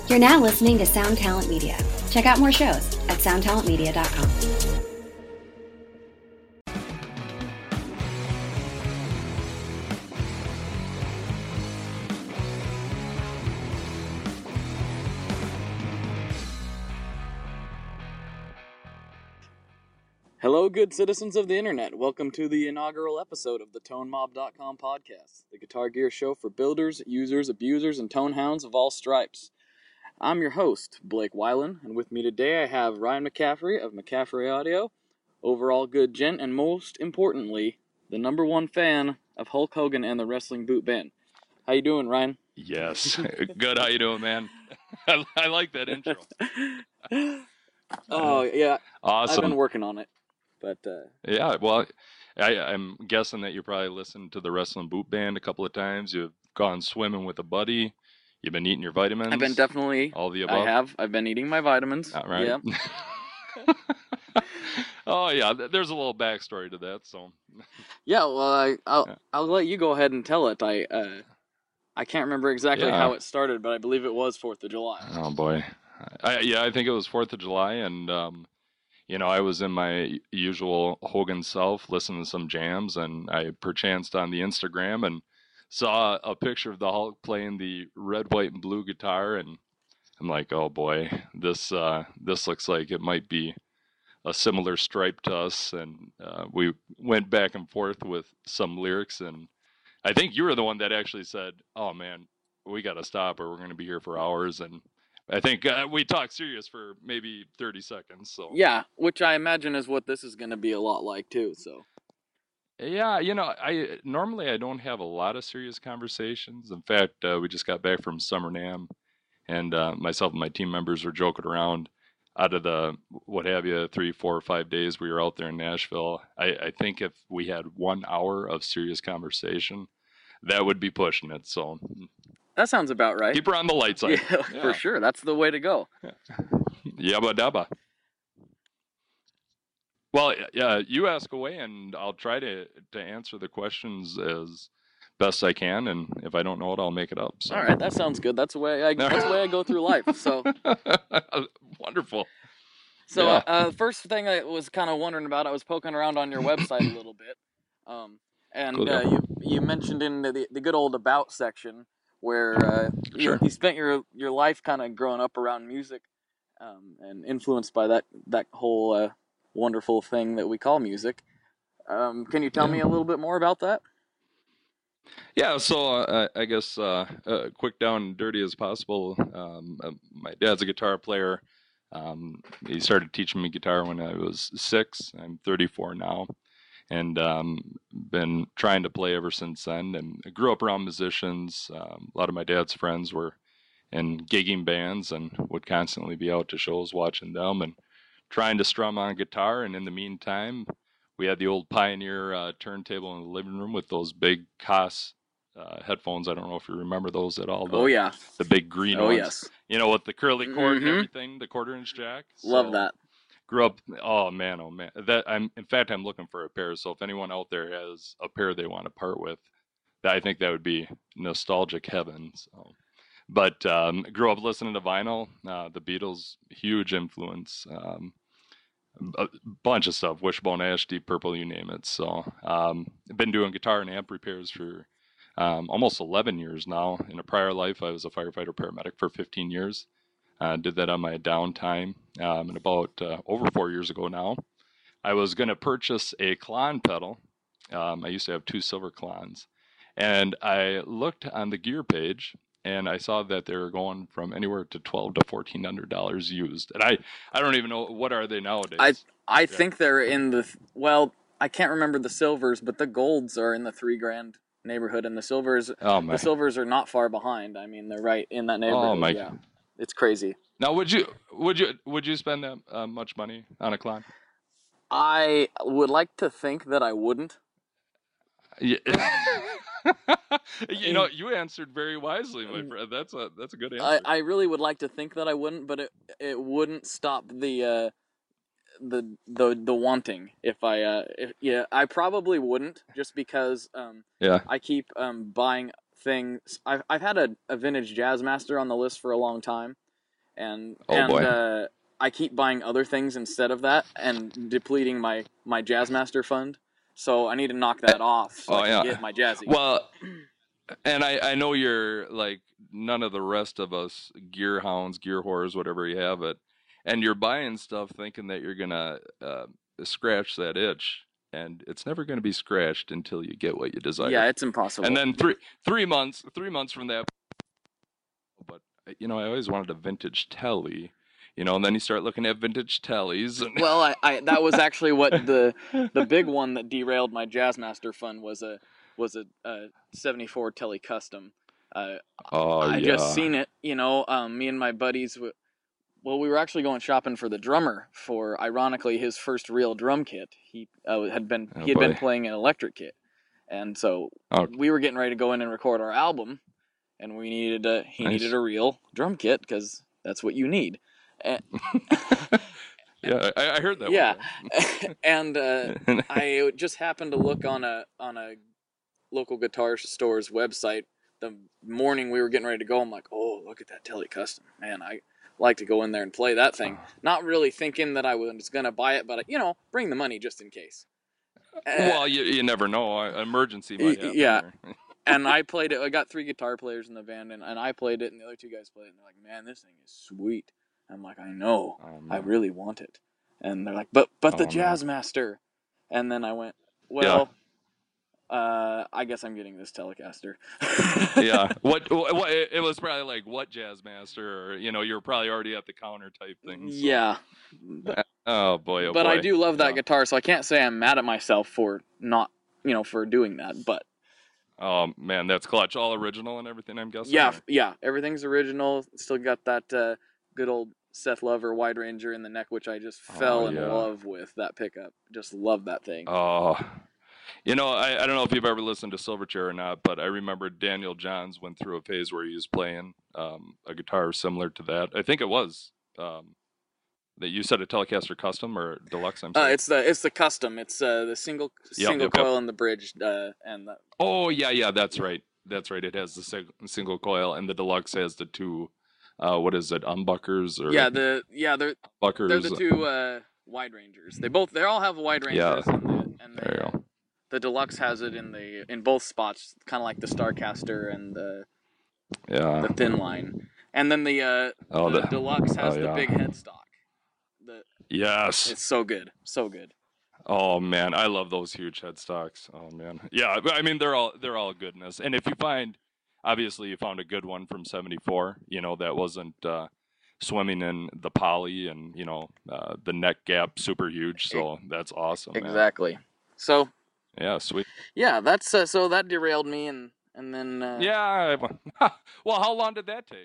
You're now listening to Sound Talent Media. Check out more shows at soundtalentmedia.com. Hello, good citizens of the internet. Welcome to the inaugural episode of the ToneMob.com podcast, the guitar gear show for builders, users, abusers, and tone hounds of all stripes. I'm your host, Blake Weiland, and with me today I have Ryan McCaffrey of McCaffrey Audio, overall good gent, and most importantly, the number one fan of Hulk Hogan and the Wrestling Boot Band. How you doing, Ryan? Yes. Good. How you doing, man? I like that intro. Oh, yeah. Awesome. I've been working on it. But yeah, well, I'm guessing that you probably listened to the Wrestling Boot Band a couple of times. You've gone swimming with a buddy. You've been eating your vitamins. I've been definitely. All the above. I have. I've been eating my vitamins. Right. Yeah. Oh yeah, there's a little backstory to that. So. Yeah. Well, I'll let you go ahead and tell it. I can't remember exactly how it started, but I believe it was 4th of July. Oh boy. I think it was 4th of July, and I was in my usual Hogan self, listening to some jams, and I perchanced on the Instagram and saw a picture of the Hulk playing the red, white, and blue guitar, and I'm like, oh boy, this looks like it might be a similar stripe to us, and we went back and forth with some lyrics, and I think you were the one that actually said, oh man, we got to stop or we're going to be here for hours, and I think we talked serious for maybe 30 seconds. So yeah, which I imagine is what this is going to be a lot like too. So yeah, I normally don't have a lot of serious conversations. In fact, we just got back from Summer NAMM, and myself and my team members were joking around. Out of the what have you 3, 4, 5 days we were out there in Nashville, I think if we had 1 hour of serious conversation, that would be pushing it. So that sounds about right. Keep her on the light side. Yeah, for sure. That's the way to go. Yabba dabba. Well, yeah, you ask away, and I'll try to answer the questions as best I can, and if I don't know it, I'll make it up. So. All right, that sounds good. That's the way I go through life. So wonderful. So the first thing I was kind of wondering about, I was poking around on your website a little bit, and you mentioned in the good old about section where you spent your life kind of growing up around music, and influenced by that whole wonderful thing that we call music. Can you tell me a little bit more about that? Yeah, so I guess quick down and dirty as possible. My dad's a guitar player. He started teaching me guitar when I was 6. I'm 34 now, and been trying to play ever since then. And I grew up around musicians. A lot of my dad's friends were in gigging bands and would constantly be out to shows watching them and trying to strum on guitar. And in the meantime, we had the old Pioneer turntable in the living room with those big Koss headphones. I don't know if you remember those at all. The big green ones. Yes. With the curly cord and everything, the 1/4-inch jack. Love that. Grew up. Oh man. I'm looking for a pair. So if anyone out there has a pair they want to part with, I think that would be nostalgic heaven. So. But grew up listening to vinyl. The Beatles, huge influence. A bunch of stuff. Wishbone Ash, Deep Purple, you name it. So I've been doing guitar and amp repairs for almost 11 years now. In a prior life, I was a firefighter paramedic for 15 years. Did that on my downtime. And about over 4 years ago now, I was going to purchase a Klon pedal. I used to have 2 silver Klons. And I looked on the gear page, and I saw that they were going from anywhere to $1,200 to $1,400 used. And I don't even know, what are they nowadays? I think they're in the, I can't remember the silvers, but the golds are in the $3,000 neighborhood, and the silvers are not far behind. I mean, they're right in that neighborhood. Oh my! Yeah. It's crazy. Now, would you spend that much money on a Klon? I would like to think that I wouldn't. Yeah. You answered very wisely, my friend. That's a good answer. I really would like to think that I wouldn't, but it wouldn't stop the wanting. I probably wouldn't, just because I keep buying things. I've had a vintage Jazzmaster on the list for a long time, and Oh, boy. I keep buying other things instead of that and depleting my Jazzmaster fund. So I need to knock that off so I can get my Jazzy. Well, and I know you're like none of the rest of us gear hounds, gear whores, whatever you have it, and you're buying stuff thinking that you're gonna scratch that itch, and it's never gonna be scratched until you get what you desire. Yeah, it's impossible. And then three months from that, but I always wanted a vintage telly. And then you start looking at vintage tellies. And well, I that was actually what the big one that derailed my Jazzmaster fund was a 74 Telly Custom. I just seen it, me and my buddies. We were actually going shopping for the drummer for, ironically, his first real drum kit. He had been playing an electric kit, and so we were getting ready to go in and record our album, and we needed needed a real drum kit because that's what you need. Yeah, I heard that. Yeah, and I just happened to look on a local guitar store's website the morning we were getting ready to go. I'm like, oh, look at that Telly Custom, man! I like to go in there and play that thing. Not really thinking that I was gonna buy it, but bring the money just in case. Well, you never know. Emergency might happen. Yeah. And I played it. I got 3 guitar players in the band, and I played it, and the other 2 guys played it, and they're like, man, this thing is sweet. I'm like, I know. I really want it. And they're like, but the Jazzmaster. And then I went, well, I guess I'm getting this Telecaster. Yeah. What it was probably like, what Jazzmaster? Or, you were probably already at the counter type thing. So. Yeah. Oh, boy. But I do love that guitar, so I can't say I'm mad at myself for not, for doing that, but. Oh, man, that's clutch. All original and everything, I'm guessing? Yeah. Everything's original. Still got that good old Seth Lover Wide Ranger in the neck, which I just fell in love with, that pickup. Just love that thing. Oh, I don't know if you've ever listened to Silverchair or not, but I remember Daniel Johns went through a phase where he was playing a guitar similar to that. I think it was that you said a Telecaster Custom or Deluxe. I'm sorry. It's the Custom. It's the single coil and the bridge and the. Oh yeah, that's right. It has the single coil, and the Deluxe has the 2. What is it? Humbuckers or they're Buckers. They're the 2 Wide Rangers. They all have Wide Rangers. Yeah. And there you go. The Deluxe has it in both spots, kind of like the Starcaster and the Thin Line. And then the Deluxe has the big headstock. Yes. It's so good. So good. Oh man, I love those huge headstocks. Oh man. Yeah, I mean they're all goodness. And if you find, obviously you found a good one from 74, that wasn't swimming in the poly and, the neck gap super huge, so that's awesome. Exactly. Man. So yeah, sweet. Yeah, that's so that derailed me and then yeah. Well, how long did that take?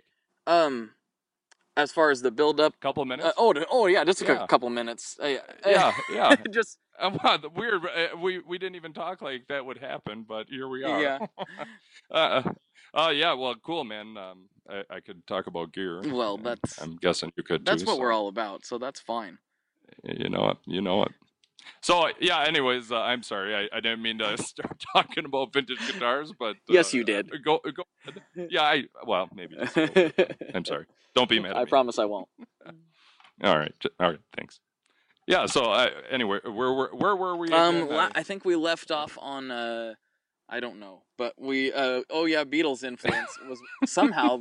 As far as the build up, couple minutes. Just a couple minutes. Yeah. Just weird. We didn't even talk like that would happen, but here we are. Yeah. Yeah. Well, cool, man. I could talk about gear. Well, I'm guessing you could too. That's what we're all about, so that's fine. You know it. So yeah. Anyways, I'm sorry. I didn't mean to start talking about vintage guitars, but yes, you did. Go ahead. Yeah. Well, maybe. Just I'm sorry. Don't be mad at me. I promise I won't. All right. Thanks. Yeah. So anyway, where were we? I think we left off on I don't know, but we Beatles influence was somehow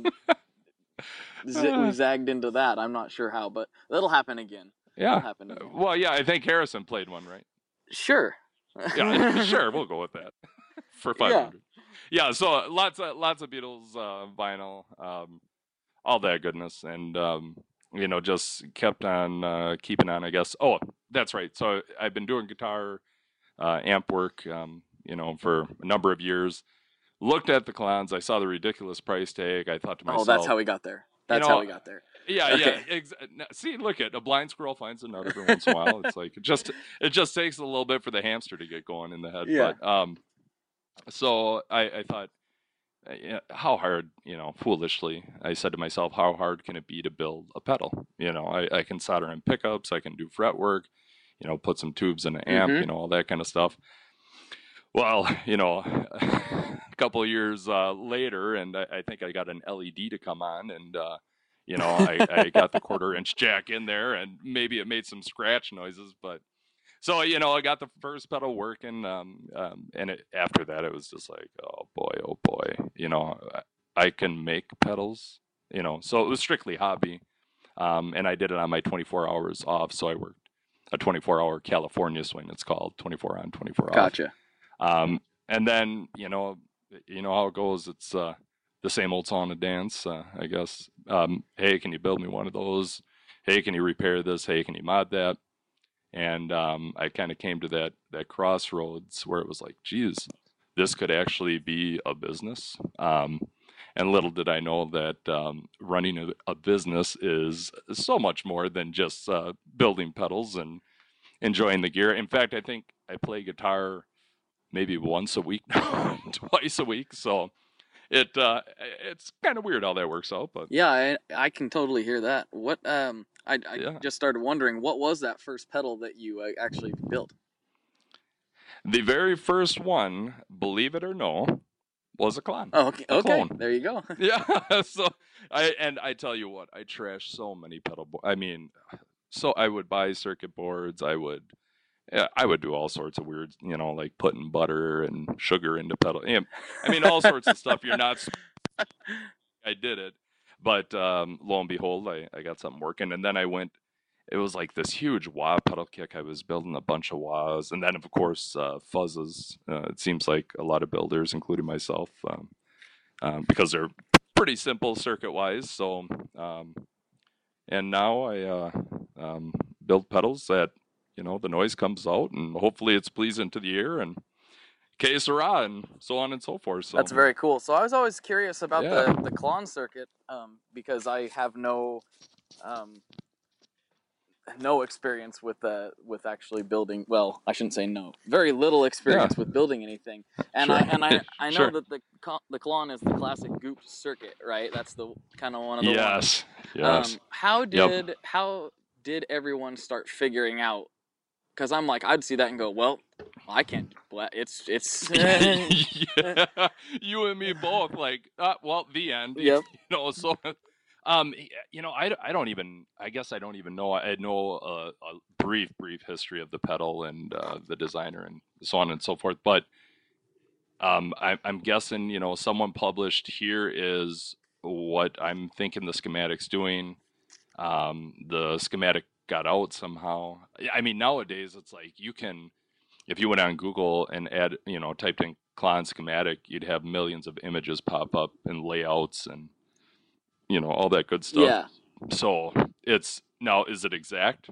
we zagged into that. I'm not sure how, but that'll happen again. Yeah. It'll happen again. Well, yeah, I think Harrison played one, right? Sure. Yeah, sure. We'll go with that for 500. Yeah. So lots of Beatles vinyl, all that goodness, and just kept on keeping on, I guess. Oh, that's right. So I've been doing guitar amp work, for a number of years. Looked at the Klons. I saw the ridiculous price tag. I thought to myself, "Oh, that's how we got there. How we got there." Yeah, okay. Yeah. See, look at a blind squirrel finds a nut every once in a while. It's like it just takes a little bit for the hamster to get going in the head. Yeah. But so I thought, how hard, foolishly, I said to myself, how hard can it be to build a pedal? I can solder in pickups, I can do fret work, put some tubes in an amp, all that kind of stuff. Well, a couple of years later, and I think I got an LED to come on, and You know, I got the 1/4-inch jack in there, and maybe it made some scratch noises, but so, you know, I got the first pedal working, and after that, it was just like, oh boy, you know, I can make pedals, you know, so it was strictly hobby, and I did it on my 24 hours off, so I worked a 24-hour California swing, it's called, 24 on, 24 off. Gotcha. And then, you know how it goes, it's the same old song and dance, I guess. Hey, can you build me one of those? Hey, can you repair this? Hey, can you mod that? And I kind of came to that crossroads where it was like, geez, this could actually be a business. And little did I know that running a business is so much more than just building pedals and enjoying the gear. In fact, I think I play guitar maybe once a week, twice a week. So it's kind of weird how that works out. But yeah, I can totally hear that. What I Yeah. just started wondering, what was that first pedal that you actually built? The very first one, believe it or no, was a Klon. Oh, okay. A Okay, clone. there you go. Yeah. So I tell you what, I trashed so many pedal boards. I mean, so I would buy circuit boards. I would do all sorts of weird, you know, like putting butter and sugar into pedal. I mean, all sorts of stuff. You're not. I did it, but lo and behold, I got something working, and then I went. It was like this huge wah pedal kick. I was building a bunch of wahs, and then of course fuzzes. It seems like a lot of builders, including myself, because they're pretty simple circuit wise. So, and now I build pedals that, you know, the noise comes out, and hopefully it's pleasing to the ear, and que sera, and so on and so forth. So That's very cool. So I was always curious about Yeah. the Klon circuit, because I have no experience with actually building. Well, I shouldn't say no. Very little experience with building anything. And Sure. I know Sure. that the Klon is the classic Goop circuit, right? That's the kind of one of the ones. Yes. How did everyone start figuring out? Because I'm like, I'd see that and go, well, I can't. It's Yeah. You and me both. Like, well, the end. Yep. You know, so. You know, I don't even. I guess I don't even know. I know a brief history of the pedal and the designer and so on and so forth. But I'm guessing, you know, someone published, here is what I'm thinking the schematic's doing. The schematic got out somehow. I mean, nowadays it's like you can, if you went on Google and typed in Klon schematic, you'd have millions of images pop up and layouts and, you know, all that good stuff. Yeah. So is it exact?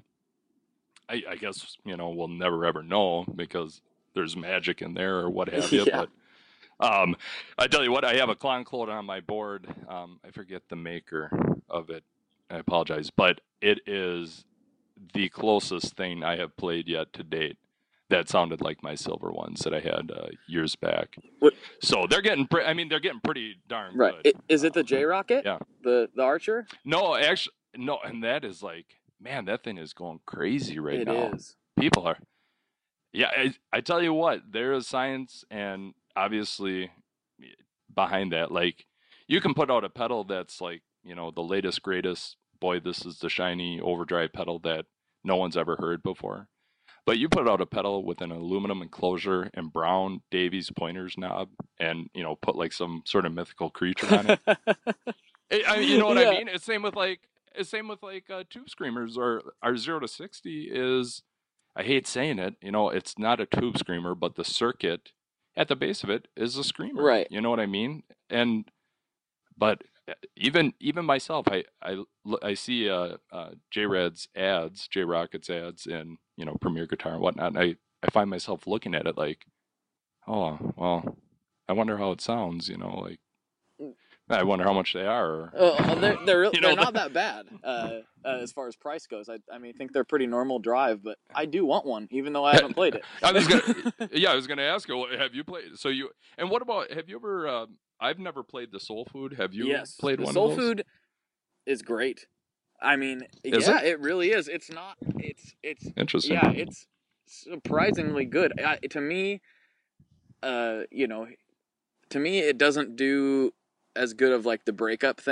I guess, you know, we'll never ever know because there's magic in there or what have you. Yeah. But I tell you what, I have a Klon clone on my board. I forget the maker of it. I apologize, but it is the closest thing I have played yet to date that sounded like my silver ones that I had years back. What? So they're getting pretty darn Right. good. Is it the J Rocket? Yeah. The Archer? No, actually, no, and that is like, man, that thing is going crazy right now. It is. People are. Yeah, I tell you what, there is science and obviously behind that. Like, you can put out a pedal that's like, you know, the latest, greatest, boy, this is the shiny overdrive pedal that no one's ever heard before. But you put out a pedal with an aluminum enclosure and brown Davies pointers knob and, you know, put like some sort of mythical creature on it. You know what I mean? It's same with tube screamers or our 0 to 60 is, I hate saying it, you know, it's not a tube screamer, but the circuit at the base of it is a screamer. Right. You know what I mean? But even myself, I see J-Rad's ads, J-Rocket's ads in, you know, Premier Guitar and whatnot, and I find myself looking at it like, oh, well, I wonder how it sounds, you know, like, I wonder how much they are. They're not that bad as far as price goes. I mean, I think they're pretty normal drive, but I do want one, even though I haven't played it. I was gonna ask you, have you played? So and what about? Have you ever? I've never played the Soul Food. Have you played one of those? Soul Food is great. I mean, it really is. It's not. It's interesting. Yeah, it's surprisingly good. To me, you know, it doesn't do as good of like the breakup thing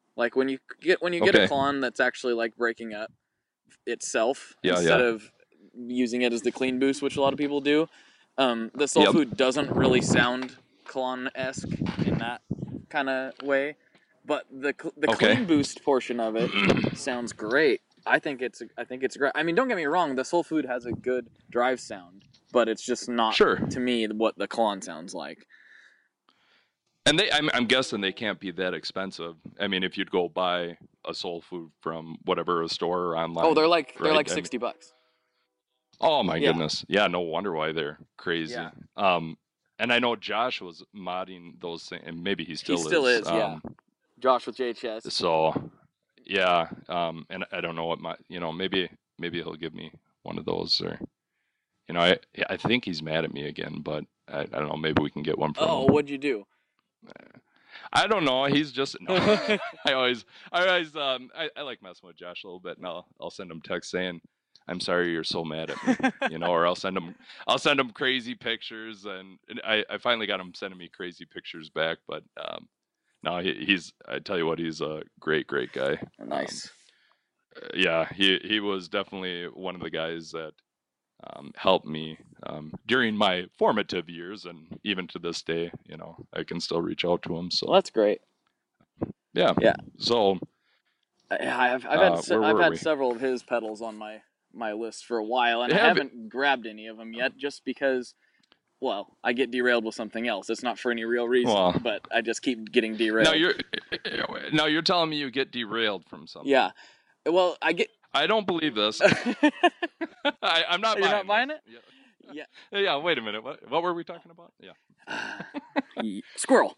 Like when you get a Okay. Klon that's actually like breaking up itself Yeah, instead yeah. of using it as the clean boost, which a lot of people do. The soul Yep. food doesn't really sound Klon-esque in that kind of way, but the Okay. clean boost portion of it sounds great. I think it's great. I mean, don't get me wrong, the soul food has a good drive sound, but it's just not Sure. to me what the Klon sounds like. And I'm guessing they can't be that expensive. I mean, if you'd go buy a soul food from whatever, a store or online. Oh, they're like right? $60. Oh my Yeah. goodness. Yeah, no wonder why they're crazy. Yeah. And I know Josh was modding those things, and maybe he still is. Yeah. Josh with JHS. So, yeah. And I don't know what maybe he'll give me one of those, or I think he's mad at me again, but I don't know. Maybe we can get one from him. Oh, what'd you do? I don't know. He's just no. I always I like messing with Josh a little bit, and I'll send him text saying, "I'm sorry you're so mad at me," or I'll send him crazy pictures, and I finally got him sending me crazy pictures back. But no, I tell you what, he's a great guy. Nice. Yeah, he was definitely one of the guys that helped me during my formative years, and even to this day, I can still reach out to him. So well, that's great. Yeah. So I've had several of his pedals on my list for a while, and I haven't grabbed any of them yet, just because. Well, I get derailed with something else. It's not for any real reason, but I just keep getting derailed. Now you're telling me you get derailed from something. Yeah. Well, I don't believe this. I'm not. You're not buying it? Yeah. Yeah. Wait a minute. What were we talking about? Yeah. Squirrel.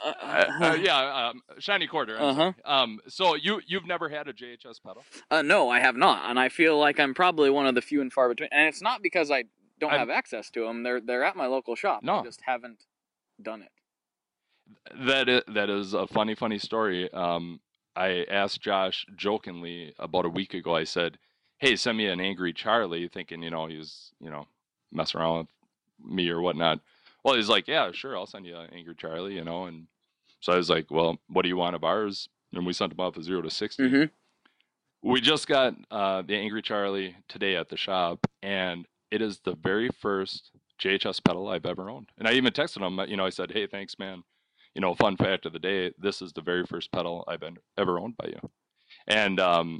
Shiny quarter. So you've never had a JHS pedal? No, I have not, and I feel like I'm probably one of the few and far between. And it's not because I don't have access to them. They're at my local shop. No. I just haven't done it. That is a funny story. I asked Josh jokingly about a week ago. I said, "Hey, send me an Angry Charlie," thinking he was messing around with me or whatnot. Well, he's like, "Yeah, sure, I'll send you an Angry Charlie," and so I was like, "Well, what do you want of ours?" And we sent him off a 0 to 60. Mm-hmm. We just got the Angry Charlie today at the shop, and it is the very first JHS pedal I've ever owned. And I even texted him, I said, "Hey, thanks, man. Fun fact of the day, this is the very first pedal I've ever owned by you." And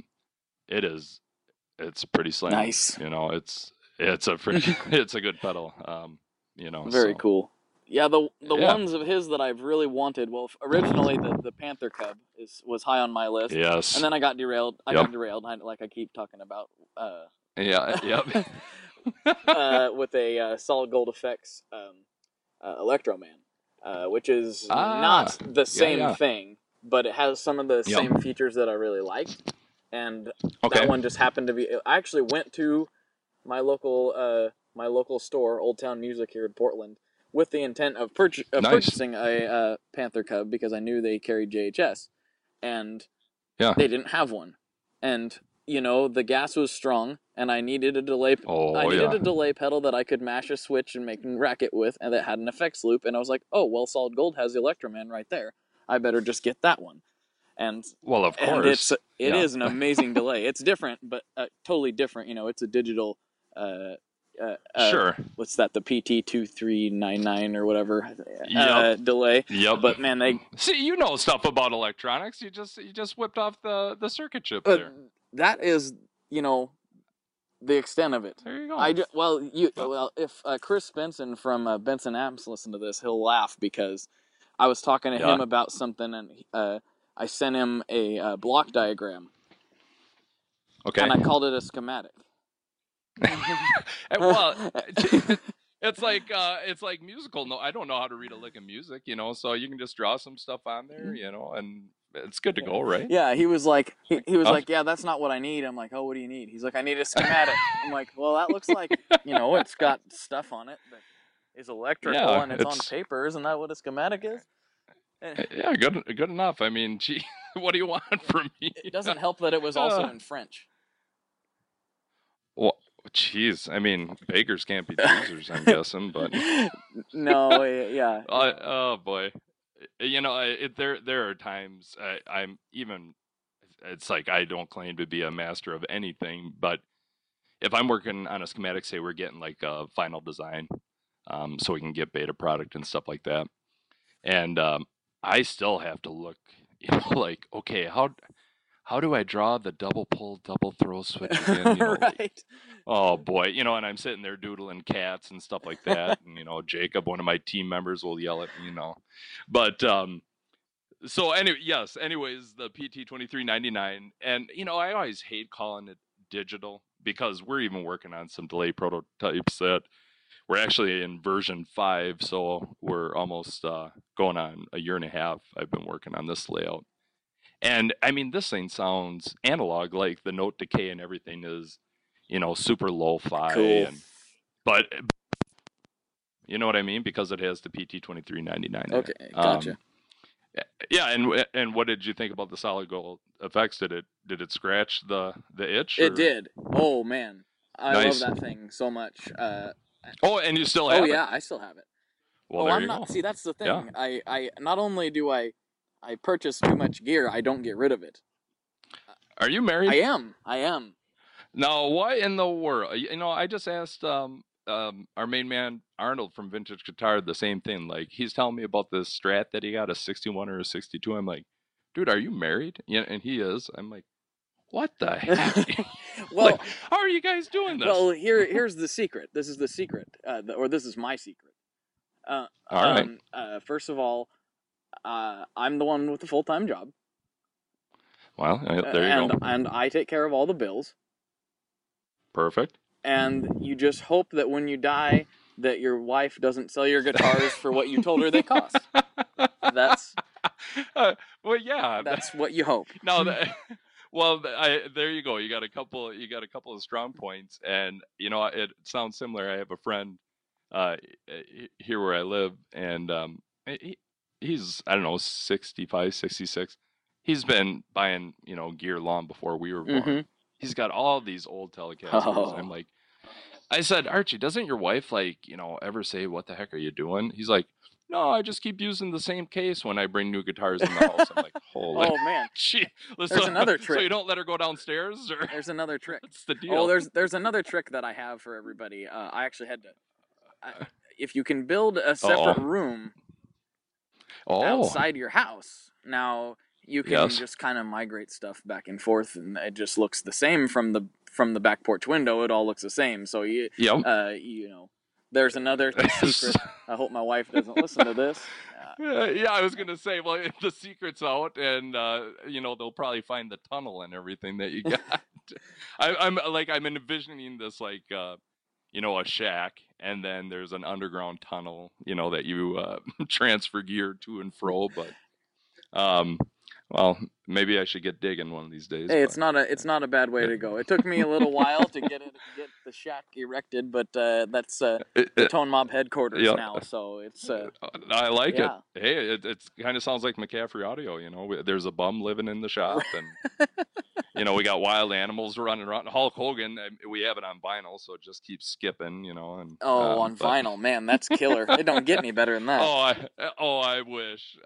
it's pretty slim. Nice. It's a good pedal. Very cool. Yeah, the ones of his that I've really wanted. Well, originally the Panther Cub was high on my list. Yes. And then I got derailed. Like I keep talking about. Yep. With a Solid Gold Effects Electroman, which is not the same thing, but it has some of the same features that I really liked. And that one just happened to be. I actually went to my local store, Old Town Music here in Portland, with the intent of purchasing a Panther Cub because I knew they carried JHS, and they didn't have one, and the gas was strong, and I needed a delay. A delay pedal that I could mash a switch and make a racket with, and that had an effects loop. And I was like, "Oh well, Solid Gold has the Electroman right there. I better just get that one." And well, of course, it is an amazing delay. It's different, but totally different. It's a digital. Sure. What's that? The PT2399 or whatever delay. Yep. But man, they see stuff about electronics. You just whipped off the circuit chip there. That is the extent of it. There you go. If Chris Benson from Benson Amps listen to this, he'll laugh because I was talking to him about something, and I sent him a block diagram. Okay. And I called it a schematic. Well, it's like musical. No, I don't know how to read a lick of music, so you can just draw some stuff on there, and it's good to go, right? Yeah, he was like, like, "Yeah, that's not what I need." I'm like, "Oh, what do you need?" He's like, "I need a schematic." I'm like, "Well, that looks like, it's got stuff on it that is electrical and it's on paper. Isn't that what a schematic is?" Yeah, good enough. I mean, gee, what do you want from me? It doesn't help that it was also in French. Well, jeez, I mean, beggars can't be choosers, I'm guessing, but no, yeah. Oh boy, there are times I'm even. It's like I don't claim to be a master of anything, but if I'm working on a schematic, say we're getting like a final design, so we can get beta product and stuff like that, and I still have to look, like, okay, how do I draw the double pull, double throw switch again? Right. Oh boy, and I'm sitting there doodling cats and stuff like that, and Jacob, one of my team members, will yell at me, but so anyways, the PT2399, and I always hate calling it digital because we're even working on some delay prototypes that we're actually in version 5, so we're almost going on a year and a half. I've been working on this layout. And I mean, this thing sounds analog, like the note decay and everything is, super lo-fi. Cool. But you know what I mean? Because it has the PT2399. Okay, gotcha. Yeah, and what did you think about the solid gold effects? Did it scratch the itch? It did. Oh man, I Nice. love that thing so much. And you still have it? Oh yeah, I still have it. Well, there I'm you not. go. See, that's the thing. Yeah. I not only do I purchase too much gear, I don't get rid of it. Are you married? I am. Now, what in the world? I just asked our main man Arnold from Vintage Guitar the same thing. Like, he's telling me about this Strat that he got, a 61 or a 62. I'm like, dude, are you married? Yeah, and he is. I'm like, what the heck? Well, like, how are you guys doing this? Well, here's the secret. This is the secret, or this is my secret. All right. First of all, I'm the one with the full-time job. Well, there you go. And I take care of all the bills. Perfect. And you just hope that when you die, that your wife doesn't sell your guitars for what you told her they cost. That's well, yeah. That's what you hope. No, there you go. You got a couple of strong points, and it sounds similar. I have a friend here where I live, and he's, I don't know, 65, 66. He's been buying gear long before we were born. Mm-hmm. He's got all these old Telecasters. Oh. And I'm like, I said, Archie, doesn't your wife ever say, what the heck are you doing? He's like, no, I just keep using the same case when I bring new guitars in the house. I'm like, holy. Oh man, there's another trick. So you don't let her go downstairs, or there's another trick. What's the deal? Oh, there's another trick that I have for everybody. I actually had to. If you can build a separate room outside your house, now you can just kind of migrate stuff back and forth, and it just looks the same from the back porch window. It all looks the same. So there's another secret. I hope my wife doesn't listen to this. Yeah, I was gonna say, well, the secret's out, and they'll probably find the tunnel and everything that you got. I'm envisioning this a shack, and then there's an underground tunnel, that you transfer gear to and fro. But well, maybe I should get digging one of these days. Hey, it's not a bad way to go. It took me a little while to get the shack erected, but that's the Tone Mob headquarters now. So it's. I like it. Hey, it kind of sounds like McCaffrey Audio. There's a bum living in the shop, and we got wild animals running around. Hulk Hogan, we have it on vinyl, so it just keeps skipping. And on vinyl, man, that's killer. It don't get any better than that. I wish.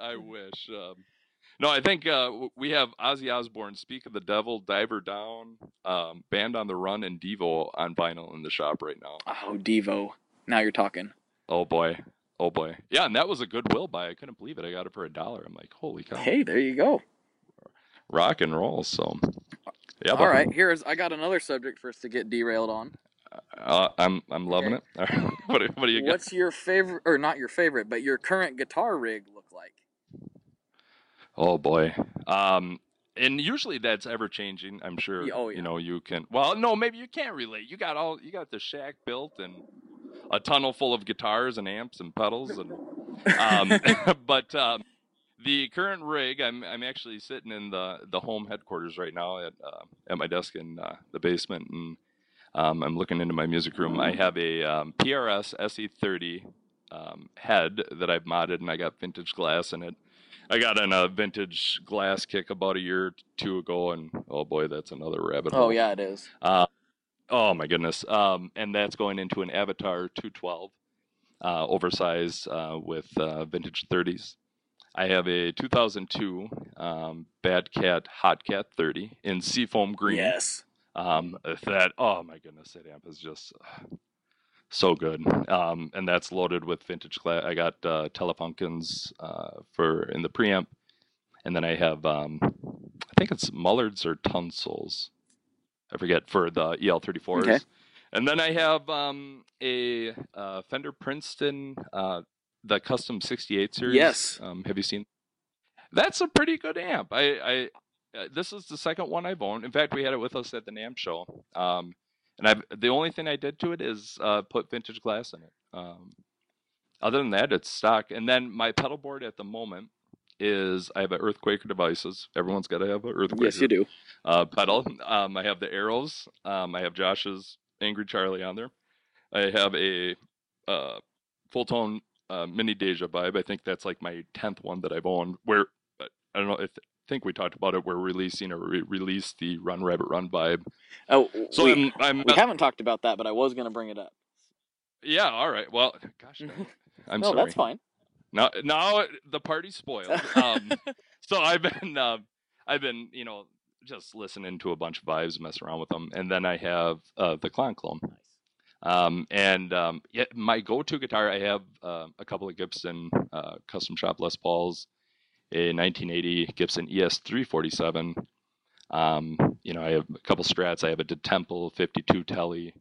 No, I think we have Ozzy Osbourne, Speak of the Devil, Diver Down, Band on the Run, and Devo on vinyl in the shop right now. Oh, Devo. Now you're talking. Oh, boy. Yeah, and that was a Goodwill buy. I couldn't believe it. I got it for $1. I'm like, holy cow. Hey, there you go. Rock and roll, so. Yeah, all right, I got another subject for us to get derailed on. I'm loving it. What do you got? What's your favorite, or not your favorite, but your current guitar rig look like? Oh boy. And usually that's ever changing. I'm sure. Oh, yeah. You can. Well, no, maybe you can't relate. You got the shack built and a tunnel full of guitars and amps and pedals and. But the current rig, I'm actually sitting in the home headquarters right now at my desk in the basement, and I'm looking into my music room. I have a PRS SE30 head that I've modded, and I got vintage glass in it. I got in a vintage glass kick about a year or two ago, and oh boy, that's another rabbit hole. Oh yeah, it is. Oh my goodness. And that's going into an Avatar 212, oversized with vintage 30s. I have a 2002 Bad Cat Hot Cat 30 in Seafoam Green. Yes. That, oh my goodness, that amp is just so good. And that's loaded with vintage glass. I got Telefunkens in the preamp, and then I have I think it's Mullards or Tunsil's, I forget, for the EL34s. Okay. And then I have a Fender Princeton, the Custom 68 series. Yes. Have you seen? That's a pretty good amp. This is the second one I've owned. In fact, we had it with us at the NAMM show. And the only thing I did to it is put vintage glass in it. Other than that, it's stock. And then my pedal board at the moment is, I have an Earthquaker Devices. Everyone's got to have an Earthquaker. Yes, you do. Pedal. I have the Arrows. I have Josh's Angry Charlie on there. I have a full tone Mini Deja Vibe. I think that's like my 10th one that I've owned. Where I don't know. I think we talked about it. We're releasing release the Run Rabbit Run Vibe. Oh, so we haven't talked about that, but I was going to bring it up. Yeah. All right. Well, gosh, I'm sorry. No, that's fine. Now the party's spoiled. So I've been just listening to a bunch of vibes, messing around with them, and then I have the Clone. Nice. My go-to guitar, I have a couple of Gibson custom shop Les Pauls, a 1980 Gibson ES347. I have a couple Strats. I have a Temple 52 Telly.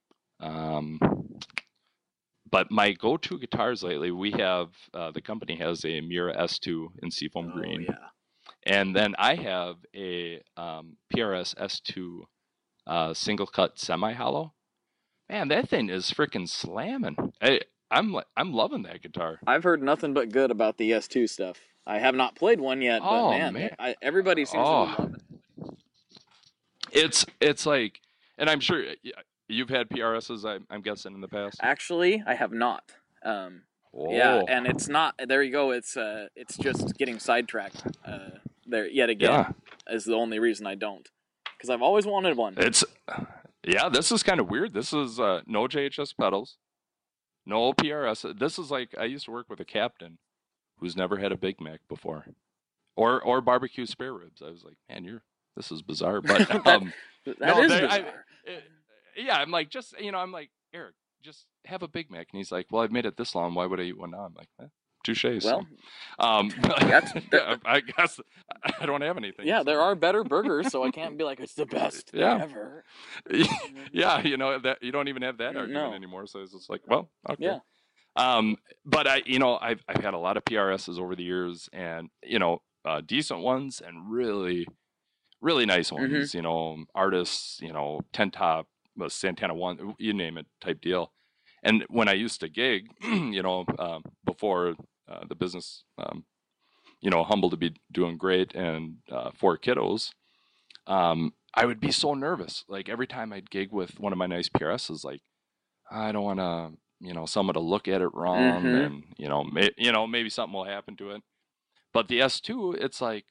But my go-to guitars lately, we have, the company has a Mira S2 in Seafoam Green. Yeah. And then I have a PRS S2 single cut semi-hollow. Man, that thing is freaking slamming. I'm loving that guitar. I've heard nothing but good about the S2 stuff. I have not played one yet, but man. Everybody seems to be loving it. It's like, and I'm sure you've had PRSs, I'm guessing, in the past. Actually, I have not. Yeah, and it's not. There you go. It's just getting sidetracked. There yet again is the only reason I don't, because I've always wanted one. This is kind of weird. This is no JHS pedals, no PRS. This is like, I used to work with a captain who's never had a Big Mac before, or barbecue spare ribs. I was like, man, this is bizarre. But that is bizarre. I'm like, I'm like, Eric, just have a Big Mac. And he's like, well, I've made it this long. Why would I eat one now? I'm like, touche. Well, I guess I don't have anything. Yeah, so. There are better burgers, so I can't be like, it's the best ever. Yeah, that you don't even have that argument anymore. So it's just like, well, okay. Yeah. But I've had a lot of PRSs over the years, and decent ones and really, really nice ones. Mm-hmm. Artists, 10 top, Santana One, you name it, type deal. And when I used to gig, before the business, humbled to be doing great, and 4 kiddos, I would be so nervous. Like every time I'd gig with one of my nice PRSs, like I don't want to, someone to look at it wrong, and maybe something will happen to it. But the S2, it's like,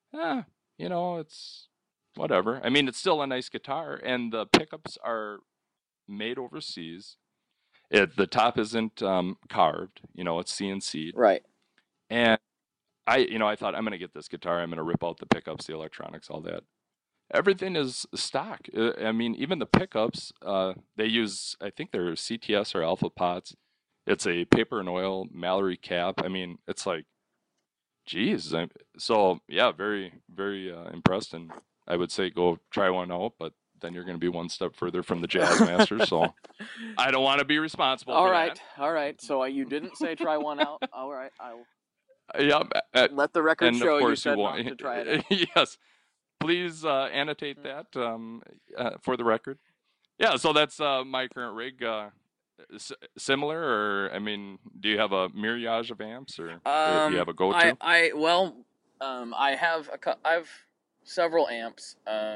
it's whatever. I mean, it's still a nice guitar, and the pickups are made overseas. The top isn't carved, it's CNC'd. Right. And I thought, I'm going to get this guitar. I'm going to rip out the pickups, the electronics, all that. Everything is stock. I mean, even the pickups, they use, I think they're CTS or Alpha Pots. It's a paper and oil Mallory cap. I mean, it's like, geez. So, yeah, very, very impressed. And I would say go try one out, but then you're going to be one step further from the Jazzmaster. So I don't want to be responsible for that. All right. So you didn't say try one out. All right. I will. Yeah. Let the record show you said not to try it out. Yes. Please annotate that for the record. Yeah. So that's my current rig. Similar, or I mean, do you have a myriad of amps, or do you have a go-to? I have several amps.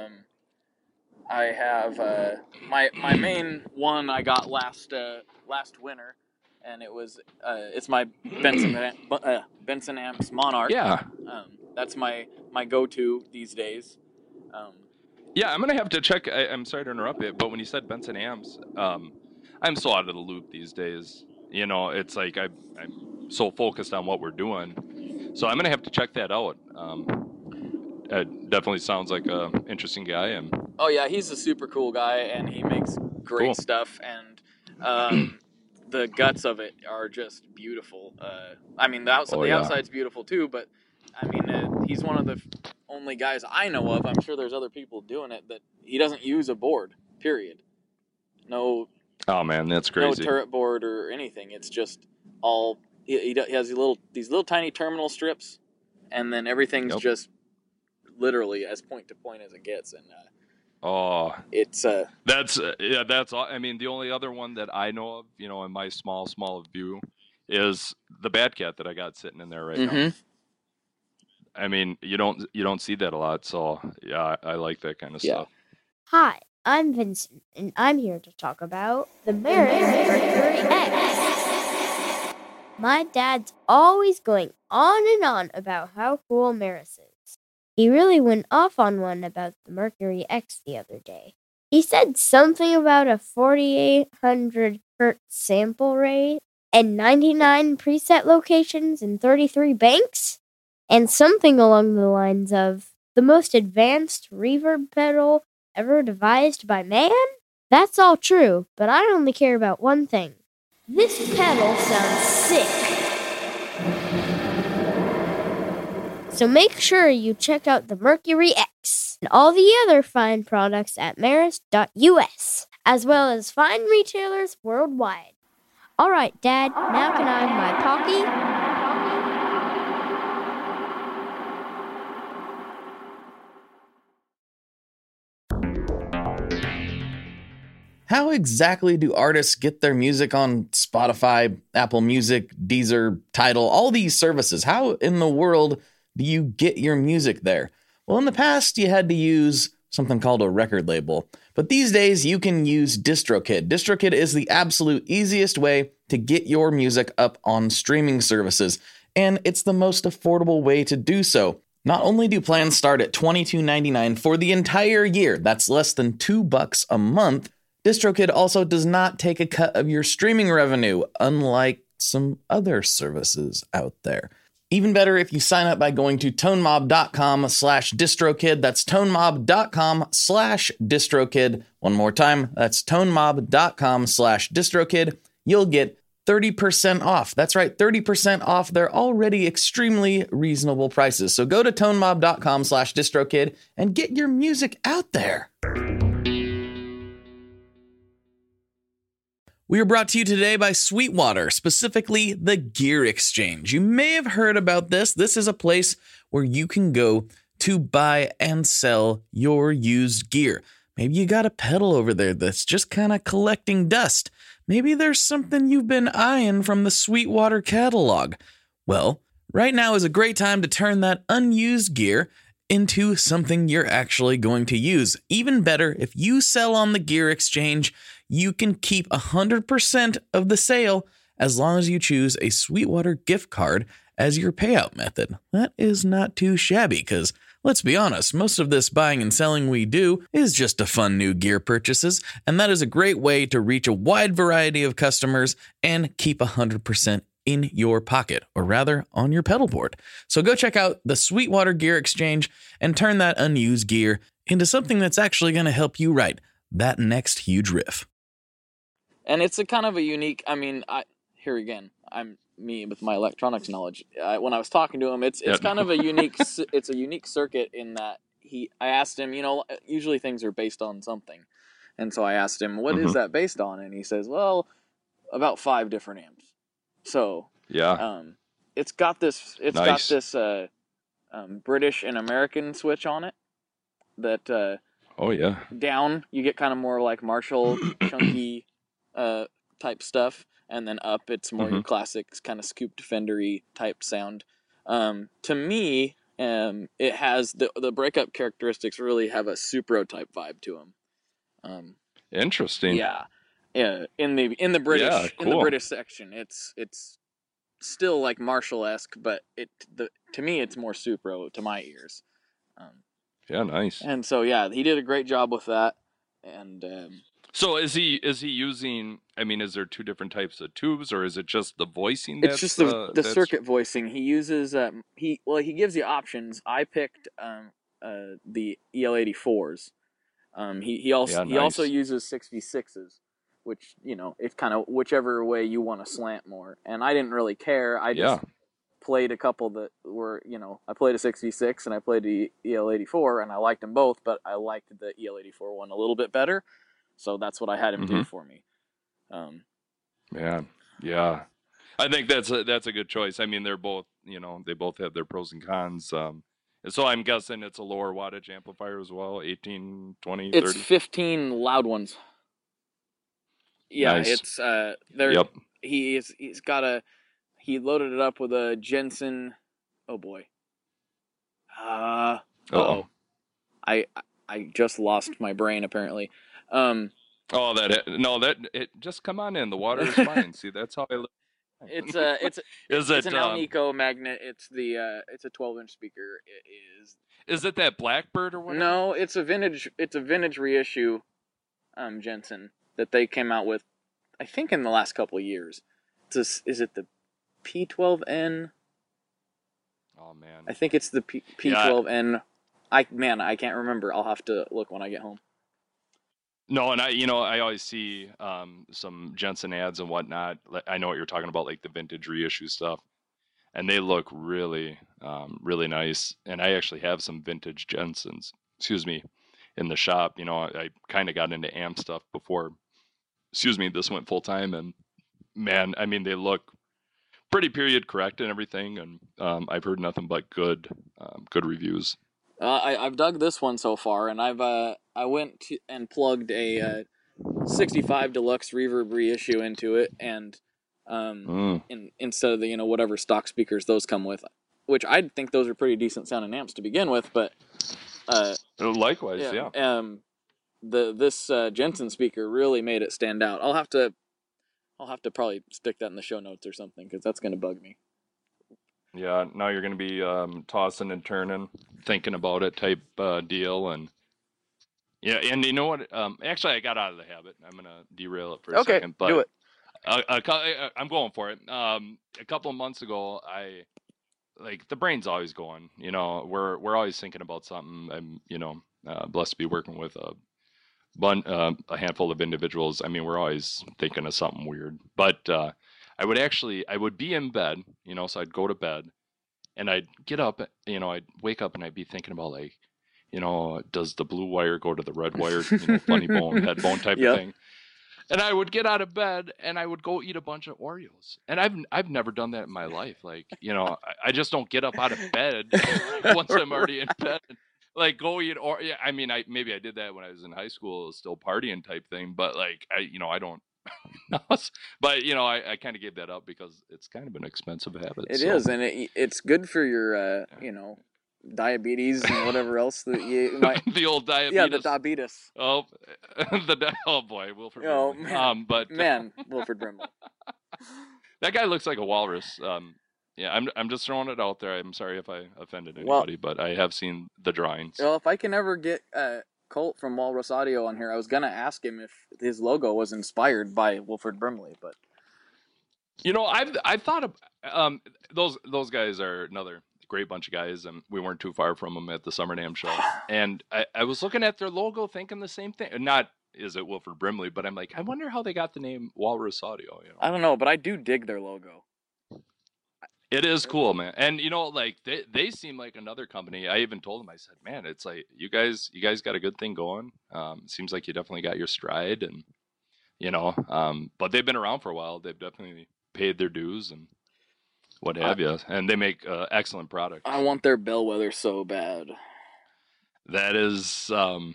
I have my main one I got last winter, and it's my Benson Amps Monarch. Yeah. That's my go-to these days. Yeah, I'm gonna have to check. I'm sorry to interrupt it, but when you said Benson Amps, I'm so out of the loop these days. It's like I'm so focused on what we're doing So I'm gonna have to check that out. It definitely sounds like a interesting guy, and Oh yeah, he's a super cool guy, and he makes great Cool. stuff, and the guts of it are just beautiful. I mean, the outside's beautiful too, but I mean, he's one of the only guys I know of. I'm sure there's other people doing it that he doesn't use a board. Period. No. Oh man, that's crazy. No turret board or anything. It's just all he has these little tiny terminal strips, and then everything's just literally as point to point as it gets, and it's that's I mean, the only other one that I know of, in my small view, is the Batcat that I got sitting in there right now. I mean, you don't see that a lot, so yeah, I like that kind of stuff. Hi, I'm Vincent, and I'm here to talk about the Meris Mercury X. My dad's always going on and on about how cool Meris is. He really went off on one about the Mercury X the other day. He said something about a 4,800 hertz sample rate and 99 preset locations in 33 banks, and something along the lines of the most advanced reverb pedal ever devised by man? That's all true, but I only care about one thing. This pedal sounds sick. So make sure you check out the Mercury X and all the other fine products at Meris.us, as well as fine retailers worldwide. All right, Dad, now can I have my talkie? How exactly do artists get their music on Spotify, Apple Music, Deezer, Tidal, all these services? How in the world do you get your music there? Well, in the past, you had to use something called a record label. But these days, you can use DistroKid. DistroKid is the absolute easiest way to get your music up on streaming services, and it's the most affordable way to do so. Not only do plans start at $22.99 for the entire year, that's less than $2 a month, DistroKid also does not take a cut of your streaming revenue, unlike some other services out there. Even better if you sign up by going to tonemob.com/distrokid. That's tonemob.com/distrokid. One more time, that's tonemob.com/distrokid. You'll get 30% off. That's right, 30% off their already extremely reasonable prices. So go to tonemob.com/distrokid and get your music out there. We are brought to you today by Sweetwater, specifically the Gear Exchange. You may have heard about this. This is a place where you can go to buy and sell your used gear. Maybe you got a pedal over there that's just kind of collecting dust. Maybe there's something you've been eyeing from the Sweetwater catalog. Well, right now is a great time to turn that unused gear into something you're actually going to use. Even better, if you sell on the Gear Exchange, you can keep 100% of the sale as long as you choose a Sweetwater gift card as your payout method. That is not too shabby because, let's be honest, most of this buying and selling we do is just to fund new gear purchases, and that is a great way to reach a wide variety of customers and keep 100% in your pocket, or rather on your pedal board. So go check out the Sweetwater Gear Exchange and turn that unused gear into something that's actually going to help you write that next huge riff. And it's a kind of a unique, here again, I'm me with my electronics knowledge. When I was talking to him, it's kind of a unique, it's a unique circuit in that I asked him, usually things are based on something. And so I asked him, what is that based on? And he says, well, about 5 different amps. So, it's got this, British and American switch on it that, down, you get kind of more like Marshall, chunky, type stuff, and then up it's more your classic kind of scooped Fender-y type sound. To me, it has the breakup characteristics really have a Supro type vibe to them. Interesting. Yeah. In the British in the British section, it's still like Marshall-esque, but to me it's more Supro to my ears. Nice. And so he did a great job with that, and So is he using? I mean, is there two different types of tubes, or is it just the voicing? It's just the circuit voicing. He uses he gives you options. I picked the EL84s. He also nice. uses 6v6s, which it's kind of whichever way you want to slant more. And I didn't really care. I just played a couple that were I played a 6v6 and I played the EL84 and I liked them both, but I liked the EL84 one a little bit better, so that's what I had him do for me. Yeah. I think that's a good choice. I mean, they're both, they both have their pros and cons. So I'm guessing it's a lower wattage amplifier as well, 18, 20, 30? It's 15 loud ones. Yeah, nice. It's there. Yep. He loaded it up with a Jensen. Oh boy. Uh-oh. I just lost my brain apparently. It just come on in. The water is fine. See, that's how I live. It's an Alnico magnet. It's a 12-inch speaker. Is it that Blackbird or whatever? No, it's a vintage reissue Jensen that they came out with, I think, in the last couple of years. Is it the P12N? Oh man. I think it's the P12N. I can't remember. I'll have to look when I get home. No, and I always see some Jensen ads and whatnot. I know what you're talking about, like the vintage reissue stuff, and they look really, really nice. And I actually have some vintage Jensens, in the shop. I kind of got into amp stuff before, this went full time, and man, I mean, they look pretty period correct and everything. And I've heard nothing but good reviews. I've dug this one so far, and I went and plugged a 65 Deluxe Reverb reissue into it, and instead of the whatever stock speakers those come with, which I think those are pretty decent sounding amps to begin with, but likewise, yeah. This Jensen speaker really made it stand out. I'll have to probably stick that in the show notes or something, because that's going to bug me. Yeah, now you're going to be tossing and turning, thinking about it type deal. And yeah, and you know what? Actually, I got out of the habit. I'm going to derail it for a second. But do it. I'm going for it. A couple of months ago, the brain's always going. We're always thinking about something. I'm blessed to be working with a handful of individuals. I mean, we're always thinking of something weird. But I would be in bed, so I'd go to bed and I'd get up, I'd wake up and I'd be thinking about does the blue wire go to the red wire, funny bone, head bone type of thing. And I would get out of bed and I would go eat a bunch of Oreos. And I've never done that in my life. I just don't get up out of bed once I'm already in bed. Go eat maybe I did that when I was in high school, still partying type thing, but I don't. But I kind of gave that up because it's kind of an expensive habit. It is, and it's good for your diabetes and whatever else that you might. The old diabetes. Yeah, the diabetes. Oh, oh boy, Wilford. Man, Wilford Brimley. That guy looks like a walrus. Yeah, I'm just throwing it out there. I'm sorry if I offended anybody, but I have seen the drawings. Well, if I can ever get Colt from Walrus Audio on here, I was gonna ask him if his logo was inspired by Wilford Brimley, but I've thought of those guys are another great bunch of guys, and we weren't too far from them at the Summer Dam show, and I was looking at their logo, thinking the same thing. Not is it Wilford Brimley, but I'm like, I wonder how they got the name Walrus Audio. I don't know, but I do dig their logo. It is cool, man. And they seem like another company. I even told them, I said, man, it's like you guys got a good thing going. Seems like you definitely got your stride, and but they've been around for a while. They've definitely paid their dues and what have you, and they make excellent products. I want their bellwether so bad. That is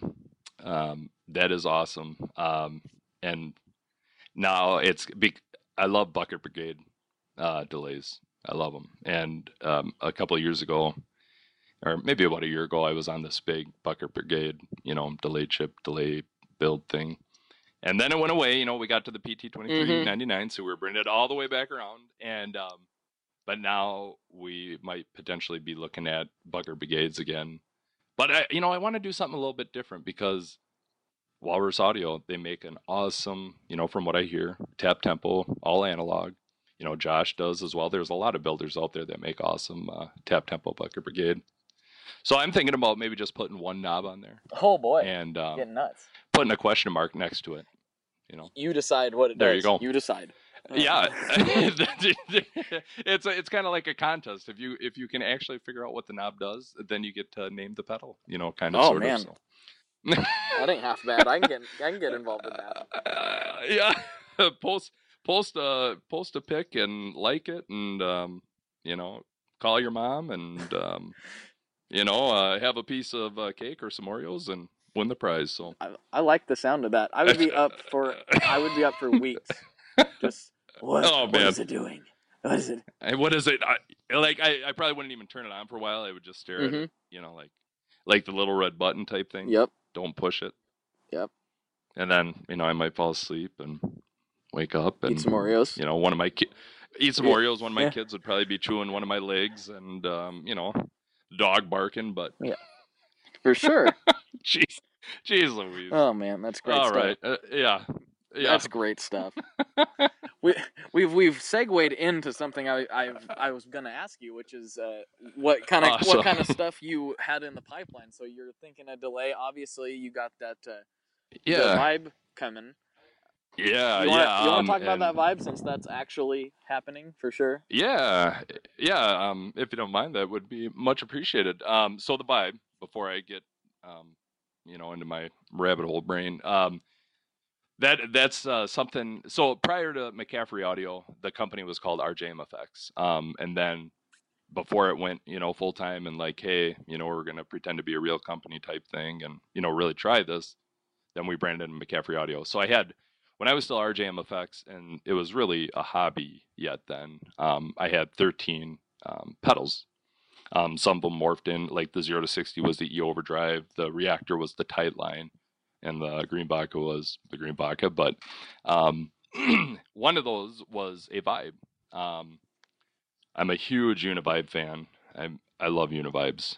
awesome. And now I love Bucket Brigade delays. I love them. And a couple of years ago, or maybe about a year ago, I was on this big Bucket Brigade, delay chip, delay build thing. And then it went away. We got to the PT2399, so we're bringing it all the way back around. And but now we might potentially be looking at Bucket Brigades again. But I want to do something a little bit different because Walrus Audio, they make an awesome, from what I hear, tap tempo, all analog. Josh does as well. There's a lot of builders out there that make awesome tap tempo bucket brigade. So I'm thinking about maybe just putting one knob on there. Oh boy, and getting nuts. Putting a question mark next to it. You decide what it does. There you go. You decide. Yeah, it's kind of like a contest. If you can actually figure out what the knob does, then you get to name the pedal. Kind of. Oh sort man, of, so. That ain't half bad. I can get involved in that. Yeah, post a pic and like it, and call your mom and have a piece of cake or some Oreos and win the prize. So I like the sound of that. I would be up for weeks. Just what is it doing? What is it? What is it? I probably wouldn't even turn it on for a while. I would just stare at it. Like the little red button type thing. Yep. Don't push it. Yep. And then I might fall asleep and wake up and eat some Oreos. One of my eat some Oreos. One of my kids would probably be chewing one of my legs, and dog barking. But yeah, for sure. Jeez Louise. Oh man, that's great. All stuff. right. Yeah. That's great stuff. We've segued into something I was gonna ask you, which is what kind of stuff you had in the pipeline. So you're thinking a delay. Obviously, you got that the vibe coming. Yeah, you want to talk about that vibe, since that's actually happening for sure? Yeah. If you don't mind, that would be much appreciated. So the vibe, before I get into my rabbit hole brain. That's something. So prior to McCaffrey Audio, the company was called RJMFX. And then before it went, full time and like, hey, we're gonna pretend to be a real company type thing, and really try this. Then we branded McCaffrey Audio. So when I was still RJMFX, and it was really a hobby yet then. I had 13 pedals. Some of them morphed in, like the 0 to 60 was the E Overdrive, the Reactor was the Tightline, and the Greenbacher was the Greenbacher. But one of those was a Vibe. I'm a huge Univibe fan. I love Univibes.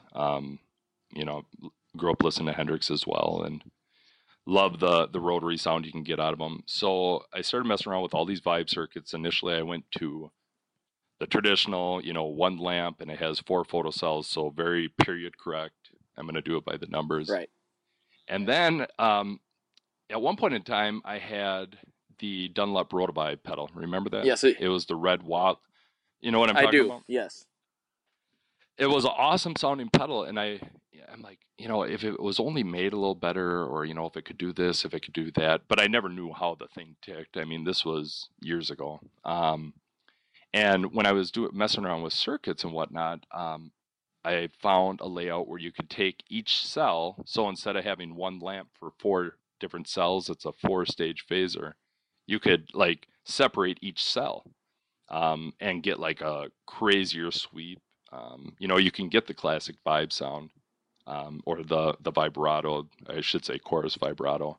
Grew up listening to Hendrix as well, and love the rotary sound you can get out of them. So I started messing around with all these Vibe circuits. Initially, I went to the traditional, one lamp, and it has 4 photocells, so very period correct. I'm going to do it by the numbers. Right. And then at one point in time, I had the Dunlop Rotovibe pedal. Remember that? Yes. It was the red wall. You know what I'm talking about? Yes. It was an awesome sounding pedal, and I'm like, if it was only made a little better, or if it could do this, if it could do that. But I never knew how the thing ticked. I mean, this was years ago. And when I was messing around with circuits and whatnot, I found a layout where you could take each cell. So instead of having one lamp for 4 different cells, it's a 4-stage phaser. You could separate each cell and get a crazier sweep. You can get the classic vibe sound or the vibrato, I should say chorus vibrato.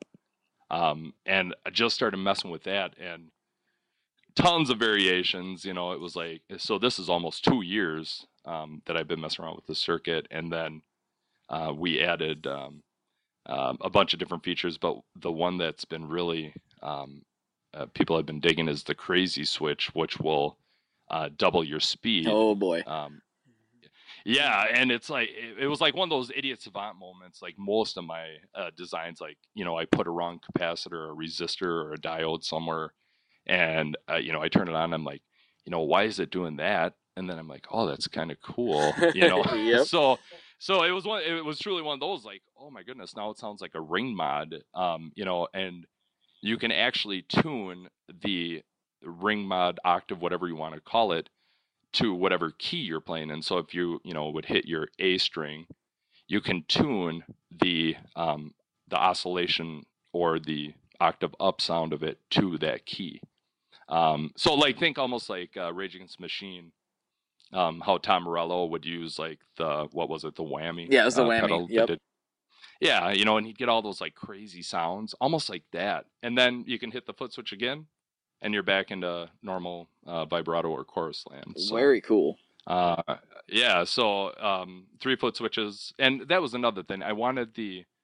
And I just started messing with that, and tons of variations. It was so this is almost 2 years that I've been messing around with the circuit, and then we added a bunch of different features, but the one that's been really people have been digging is the crazy switch, which will double your speed. Oh boy. Yeah, and it's it was one of those idiot savant moments. Most of my designs, I put a wrong capacitor, a resistor, or a diode somewhere, and I turn it on. I'm like, why is it doing that? And then I'm like, oh, that's kind of cool, Yep. So it was truly one of those oh my goodness, now it sounds like a ring mod, and you can actually tune the ring mod octave, whatever you want to call it, to whatever key you're playing in. So if you would hit your A string, you can tune the oscillation or the octave up sound of it to that key. So think almost like Rage Against the Machine, how Tom Morello would use the whammy. Yeah, it was the whammy. Pedal. Yep. Yeah, and he'd get all those crazy sounds, almost like that. And then you can hit the foot switch again, and you're back into normal vibrato or chorus land. So, very cool. Yeah, so 3 foot switches, and that was another thing. I wanted the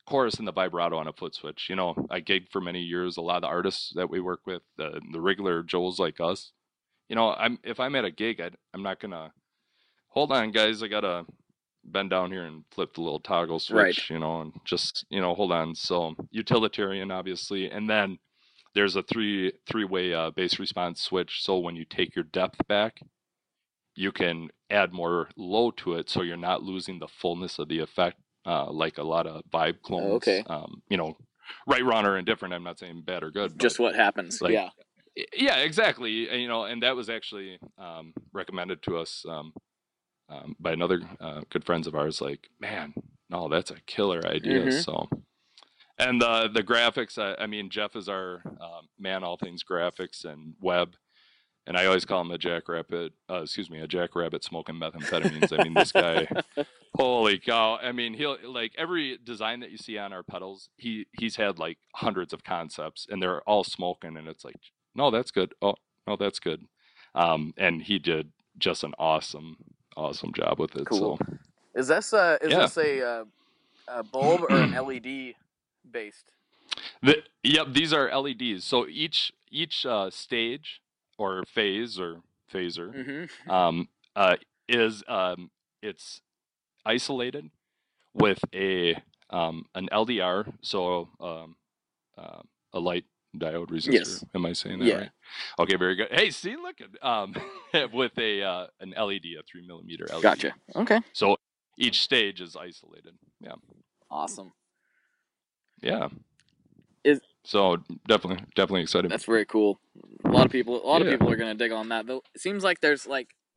chorus and the vibrato on a foot switch. You know, I gigged for many years. A lot of the artists that we work with, the regular Joes like us, you know, if I'm at a gig, I'm not gonna hold on, guys. I gotta bend down here and flip the little toggle switch, Right. you know, and just, you know, hold on. So utilitarian, obviously, and then there's a three-way bass response switch. So when you take your depth back, you can add more low to it, so you're not losing the fullness of the effect, like a lot of vibe clones. Okay. You know, right, wrong, or indifferent. I'm not saying bad or good. Just but, what happens. like, Yeah. Yeah, exactly. And, you know, and that was actually recommended to us by another good friends of ours. Like, man, no, that's a killer idea. Mhm. So, and the graphics. I mean, Jeff is our man, all things graphics and web. And I always call him a jackrabbit smoking methamphetamines. I mean, this guy, holy cow. I mean, he'll, like, every design that you see on our pedals, he's had like hundreds of concepts, and they're all smoking, and it's like, no, that's good. Oh, no, that's good. And he did just an awesome job with it. Cool. So, Is this a bulb or an LED based? Yep, these are LEDs. So each stage or phase or phaser Mm-hmm. is it's isolated with an LDR, so a light diode resistor. Yes. Am I saying that Yeah. right? Okay, very good. Hey, see, look at with an LED, a 3mm LED. Gotcha. Okay. So each stage is isolated. Yeah. Awesome. Yeah. So definitely excited. That's very cool. A lot of people Yeah. are gonna dig on that. Though it seems like there's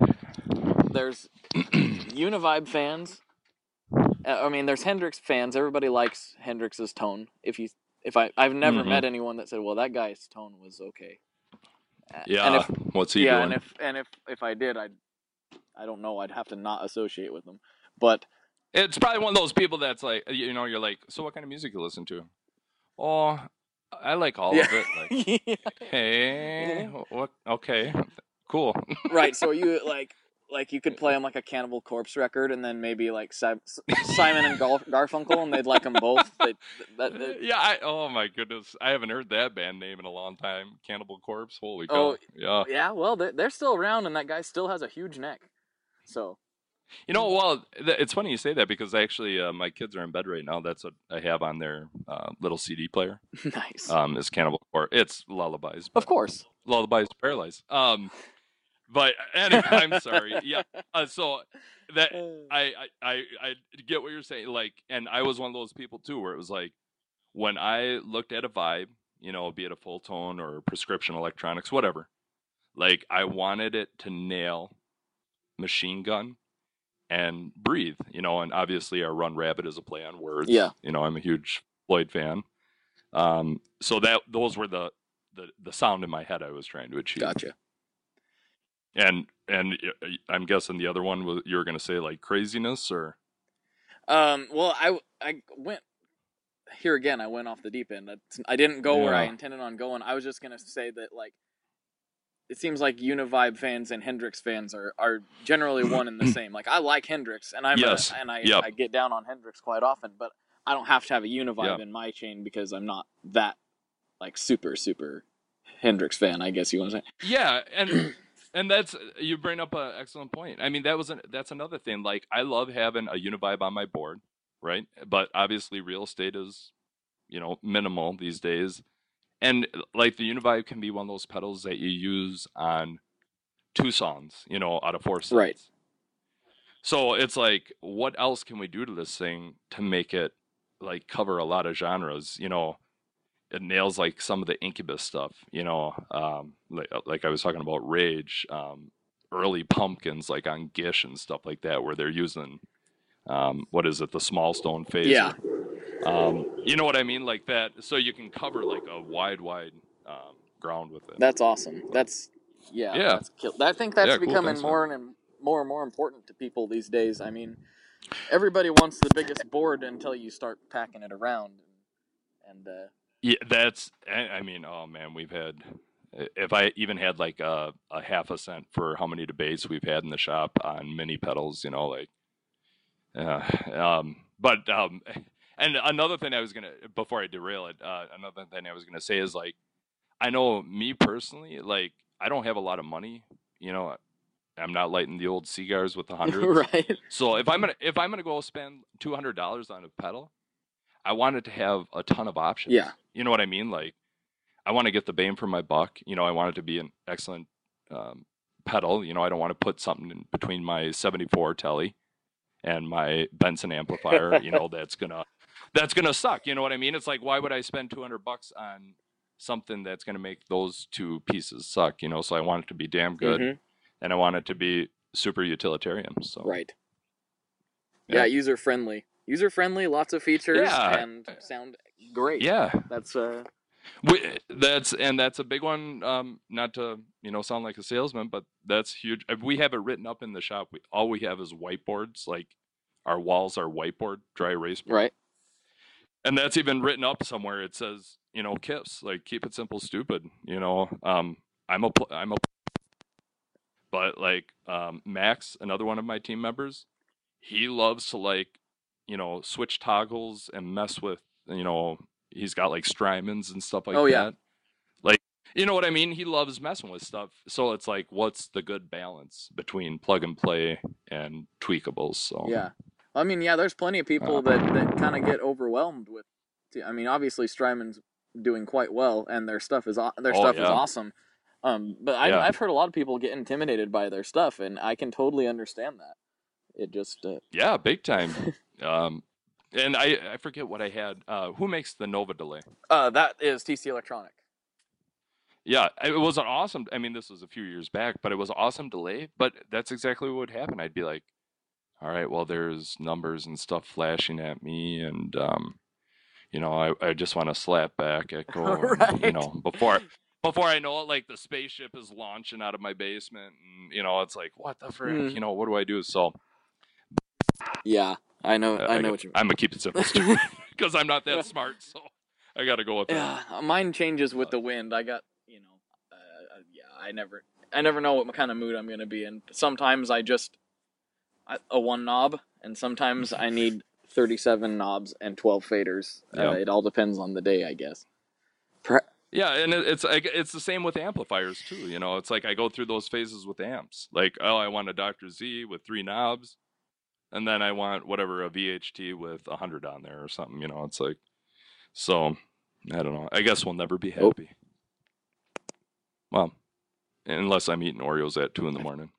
Univibe fans. I mean, there's Hendrix fans. Everybody likes Hendrix's tone. I've never Mhm. met anyone that said, "Well, that guy's tone was okay." Yeah. And if, What's he yeah, doing? and if I did, I don't know. I'd have to not associate with them. But It's probably one of those people that's like, you know, you're like, so what kind of music you listen to? Oh, I like all of it. Like, Yeah. hey, what? Okay, cool. Right. So you like you could play them like a Cannibal Corpse record, and then maybe like Simon and Garfunkel, and they'd like them both. Yeah. Oh my goodness, I haven't heard that band name in a long time. Cannibal Corpse. Holy cow. Oh, Yeah. yeah. Well, they're still around, and that guy still has a huge neck. So. You know, well, it's funny you say that because actually, my kids are in bed right now. That's what I have on their little CD player. Nice. Is Cannibal Corpse. It's lullabies. Of course. Lullabies to Paralyze. But anyway, I'm sorry. Yeah. So that I get what you're saying. Like, and I was one of those people too, where it was like, when I looked at a vibe, you know, be it a full tone or prescription electronics, whatever, like I wanted it to nail Machine Gun and Breathe, you know, and obviously our Run Rabbit is a play on words. Yeah. You know, I'm a huge Floyd fan. So those were the sound in my head I was trying to achieve. Gotcha. And I'm guessing the other one was, you were going to say like Craziness or? Well, I went here again. I went off the deep end. I didn't go where I intended on going. I was just going to say that, like, it seems like Univibe fans and Hendrix fans are generally one and the same. Like, I like Hendrix, and I get down on Hendrix quite often, but I don't have to have a Univibe in my chain because I'm not that, like, super Hendrix fan, I guess you want to say. Yeah, and that's, you bring up an excellent point. I mean, that's another thing. Like, I love having a Univibe on my board, right? But obviously real estate is, you know, minimal these days. And like the Univibe can be one of those pedals that you use on 2 songs, you know, out of 4 songs. Right. So it's like, what else can we do to this thing to make it like cover a lot of genres? You know, it nails like some of the Incubus stuff, you know, like I was talking about Rage, early Pumpkins, like on Gish and stuff like that, where they're using, what is it, the small stone phaser. Yeah. You know what I mean? Like that, so you can cover like a wide ground with it. That's awesome. That's I think that's becoming cool. more and more important to people these days. I mean, everybody wants the biggest board until you start packing it around, and yeah, that's. I mean, oh man, we've had. If I even had like a half a cent for how many debates we've had in the shop on mini pedals, you know, like, but And another thing before I derail it, another thing I was gonna say is like, I know me personally, like I don't have a lot of money, you know. I'm not lighting the old cigars with the hundreds. Right. So if I'm gonna go spend $200 on a pedal, I want it to have a ton of options. Yeah. You know what I mean? Like, I want to get the bang for my buck. You know, I want it to be an excellent pedal. You know, I don't want to put something in between my 74 Telly and my Benson amplifier. You know, that's gonna suck. You know what I mean? It's like, why would I spend $200 on something that's gonna make those two pieces suck? You know, so I want it to be damn good, and I want it to be super utilitarian. So right. Yeah, user friendly, lots of features, and sound great. Yeah, that's that's a big one. Not to sound like a salesman, but that's huge. We have it written up in the shop. All we have is whiteboards. Like our walls are whiteboard, dry erase board. Right. And that's even written up somewhere. It says, KISS, like keep it simple, stupid. But like Max, another one of my team members, he loves to like, switch toggles and mess with, he's got like Strymons and stuff like that. Yeah. Like, you know what I mean? He loves messing with stuff. So it's like, what's the good balance between plug and play and tweakables? So yeah. I mean, yeah, there's plenty of people that kind of get overwhelmed with. I mean, obviously Strymon's doing quite well, and their stuff is awesome. But I've heard a lot of people get intimidated by their stuff, and I can totally understand that. It just yeah, big time. And I forget what I had. Who makes the Nova delay? That is TC Electronic. Yeah, it was an awesome. I mean, this was a few years back, but it was an awesome delay. But that's exactly what would happen. I'd be like, all right, well, there's numbers and stuff flashing at me, and I just want to slap back, echo, right. and, before I know it, like the spaceship is launching out of my basement, and it's like, what the frick, what do I do? So yeah, I know what you mean. I'm gonna keep it simple, because I'm not that smart, so I got to go with that. Yeah, mine changes with the wind. I got, I never know what kind of mood I'm gonna be in. Sometimes I just a one knob, and sometimes I need 37 knobs and 12 faders. It all depends on the day, I guess. Yeah, and it's the same with amplifiers too. It's like I go through those phases with amps. Like, I want a Dr. Z with 3 knobs, and then I want whatever, a VHT with 100 on there or something. It's like, so I don't know. I guess we'll never be happy. Well, unless I'm eating Oreos at 2 a.m.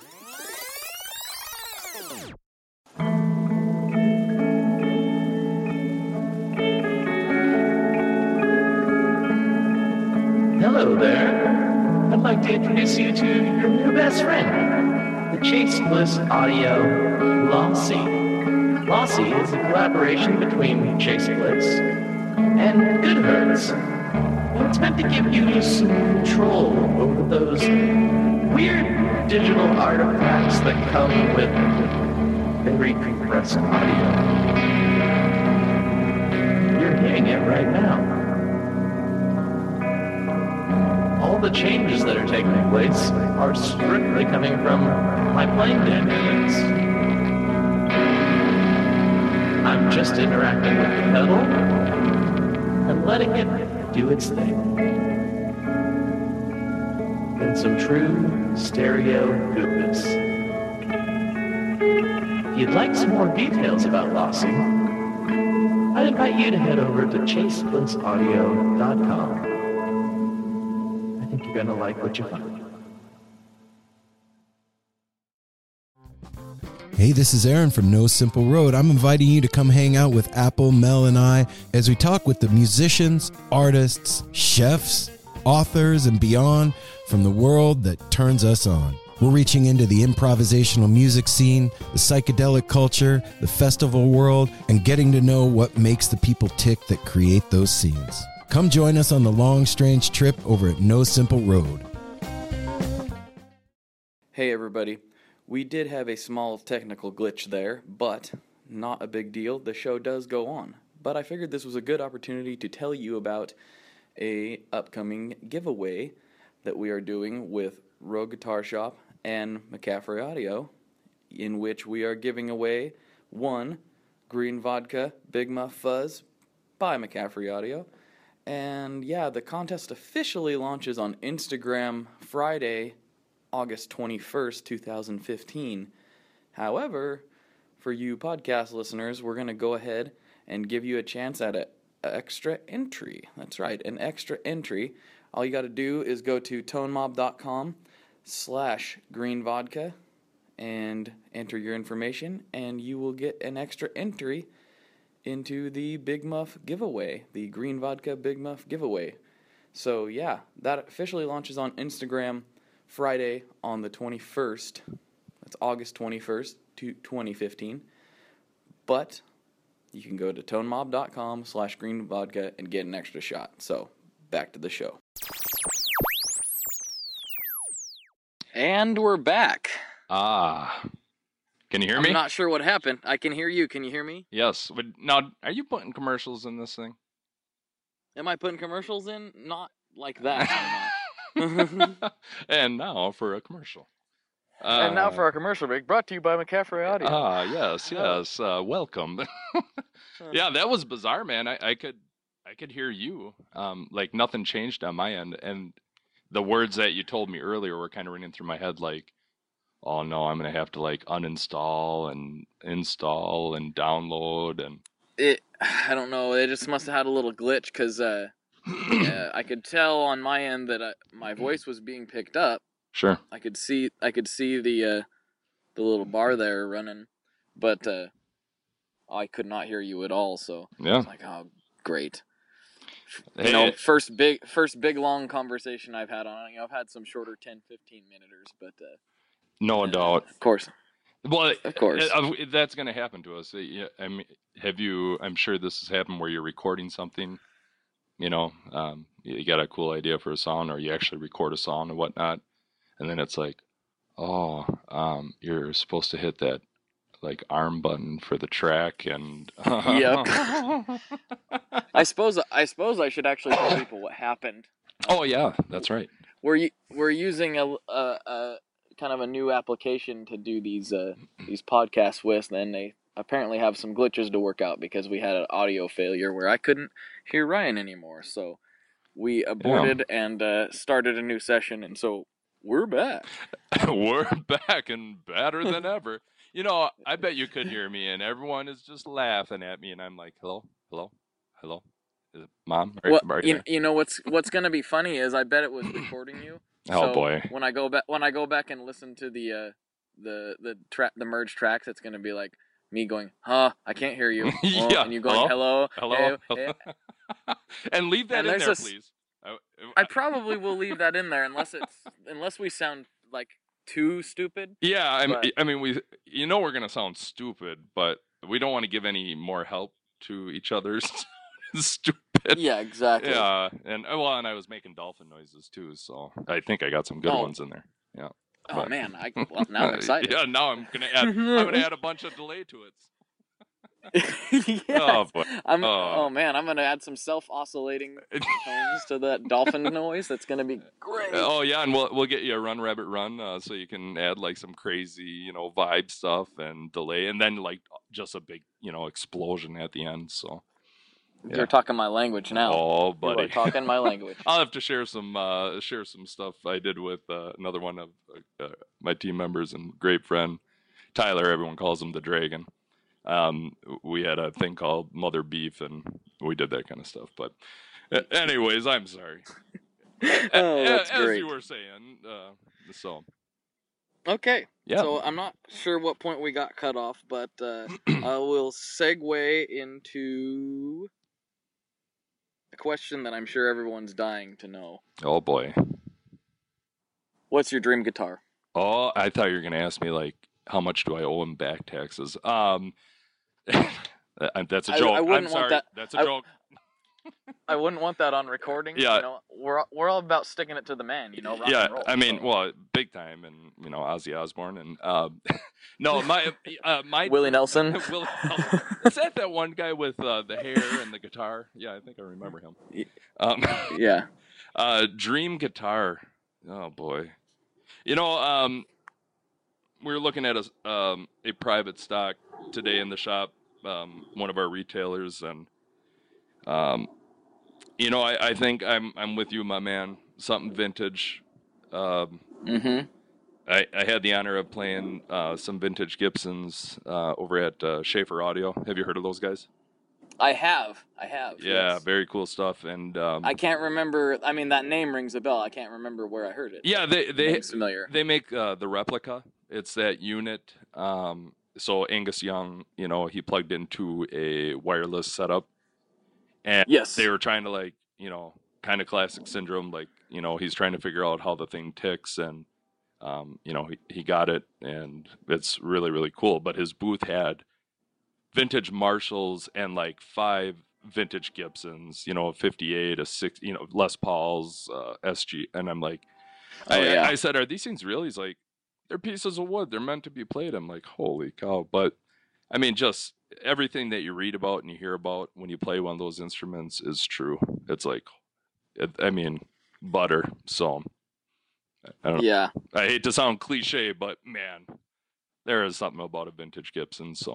Hello there. I'd like to introduce you to your new best friend, the Chase Bliss Audio Lossy. Lossy is a collaboration between Chase Bliss and Goodhertz. And it's meant to give you some control over those weird digital artifacts that come with very compressed audio. You're hearing it right now. All the changes that are taking place are strictly coming from my playing dynamics. I'm just interacting with the pedal and letting it do its thing. In some true stereo goodness. If you'd like some more details about Lossy, I'd invite you to head over to chaseblissaudio.com. I think you're going to like what you find. Hey, this is Aaron from No Simple Road. I'm inviting you to come hang out with Apple, Mel, and I as we talk with the musicians, artists, chefs, authors, and beyond from the world that turns us on. We're reaching into the improvisational music scene, the psychedelic culture, the festival world, and getting to know what makes the people tick that create those scenes. Come join us on the long, strange trip over at No Simple Road. Hey everybody, we did have a small technical glitch there, but not a big deal. The show does go on. But I figured this was a good opportunity to tell you about a upcoming giveaway that we are doing with Rogue Guitar Shop and McCaffrey Audio, in which we are giving away one Green Vodka, Big Muff Fuzz by McCaffrey Audio. And yeah, the contest officially launches on Instagram Friday, August 21st, 2015. However, for you podcast listeners, we're going to go ahead and give you a chance at an extra entry. That's right, an extra entry. All you got to do is go to tonemob.com/greenvodka and enter your information, and you will get an extra entry into the Big Muff giveaway, the Green Vodka Big Muff giveaway. So yeah, that officially launches on Instagram Friday on the 21st. That's August 21st, 2015. But you can go to tonemob.com/greenvodka and get an extra shot. So, back to the show. And we're back. Can you hear me? I'm not sure what happened. I can hear you. Can you hear me? Yes. Now, are you putting commercials in this thing? Am I putting commercials in? Not like that. I'm not. And now for a commercial. And now for our commercial break, brought to you by McCaffrey Audio. Yes. Welcome. Yeah, that was bizarre, man. I could hear you. Like nothing changed on my end, and the words that you told me earlier were kind of ringing through my head, like, oh no, I'm gonna have to like uninstall and install and download and. I don't know. It just must have had a little glitch because I could tell on my end that my voice was being picked up. Sure. I could see the little bar there running, but I could not hear you at all. So yeah, I was like, oh, great. Hey, First big long conversation I've had on it. I've had some shorter 10-15 minuters, but no doubt. Of course. Well, of course, that's going to happen to us. I mean, I'm sure this has happened where you're recording something. You know, you got a cool idea for a song, or you actually record a song and whatnot, and then it's like, oh, you're supposed to hit that like arm button for the track, and yep. I suppose I should actually tell people what happened. Oh yeah, that's right. We're using a kind of a new application to do these podcasts with, and they apparently have some glitches to work out because we had an audio failure where I couldn't hear Ryan anymore. So we aborted and started a new session, and so we're back. We're back and better than ever. You know, I bet you could hear me, and everyone is just laughing at me, and I'm like, hello? Is it Mom? Well, you know what's gonna be funny is I bet it was recording you. Oh so boy! When I go back and listen to the merged tracks, it's gonna be like me going, "Huh, I can't hear you," yeah, and you going, "Hello." Hey. And leave that in there, please. I probably will leave that in there unless we sound like too stupid. Yeah, I mean, we're gonna sound stupid, but we don't want to give any more help to each other's stupid. Yeah, exactly. Yeah, and I was making dolphin noises too, so I think I got some good ones in there. Yeah. Oh but, man, now I'm excited. Yeah, now I'm gonna add a bunch of delay to it. Yes. Oh boy. Oh man, I'm gonna add some self-oscillating tones to that dolphin noise. That's gonna be great. Oh yeah, and we'll get you a Run Rabbit Run, so you can add like some crazy, vibe stuff and delay, and then like just a big, explosion at the end. So yeah. You're talking my language now. Oh, buddy, you're talking my language. I'll have to share some stuff I did with another one of my team members and great friend Tyler. Everyone calls him the Dragon. We had a thing called Mother Beef, and we did that kind of stuff. But anyways, I'm sorry. That's as great. you were saying, so. Okay. Yeah. So I'm not sure what point we got cut off, but we'll segue into a question that I'm sure everyone's dying to know. Oh boy. What's your dream guitar? Oh, I thought you were going to ask me like, how much do I owe in back taxes? That's a joke. I'm sorry. That's a joke. I wouldn't want that on recording. Yeah. We're all about sticking it to the man, rock yeah, and roll, I mean, well, big time, and Ozzy Osbourne, and no, my Willie Nelson. Willie Nelson. Is that one guy with the hair and the guitar? Yeah, I think I remember him. Yeah. Dream guitar. Oh boy. We were looking at a private stock today in the shop, one of our retailers, and you know, I think I'm with you, my man. Something vintage. Mm-hmm. I had the honor of playing some vintage Gibsons over at Schaefer Audio. Have you heard of those guys? I have. Yeah, Yes. very cool stuff. And I can't remember. I mean, that name rings a bell. I can't remember where I heard it. yeah, Name's familiar. they make the replica. It's that unit. So Angus Young, you know, he plugged into a wireless setup, and Yes. they were trying to, like, you know, kind of classic syndrome, like, you know, he's trying to figure out how the thing ticks, and you know, he got it, and it's really, really cool. But his booth had vintage Marshalls and like 5 vintage Gibsons, you know, a 58, a 6, you know, Les Pauls, SG, and I'm like, I said, are these things real? He's like, they're pieces of wood. They're meant to be played. I'm like, holy cow. But I mean, just everything that you read about and you hear about when you play one of those instruments is true. It's like, I mean, butter. So I don't know. Yeah. I hate to sound cliche, but man, there is something about a vintage Gibson. So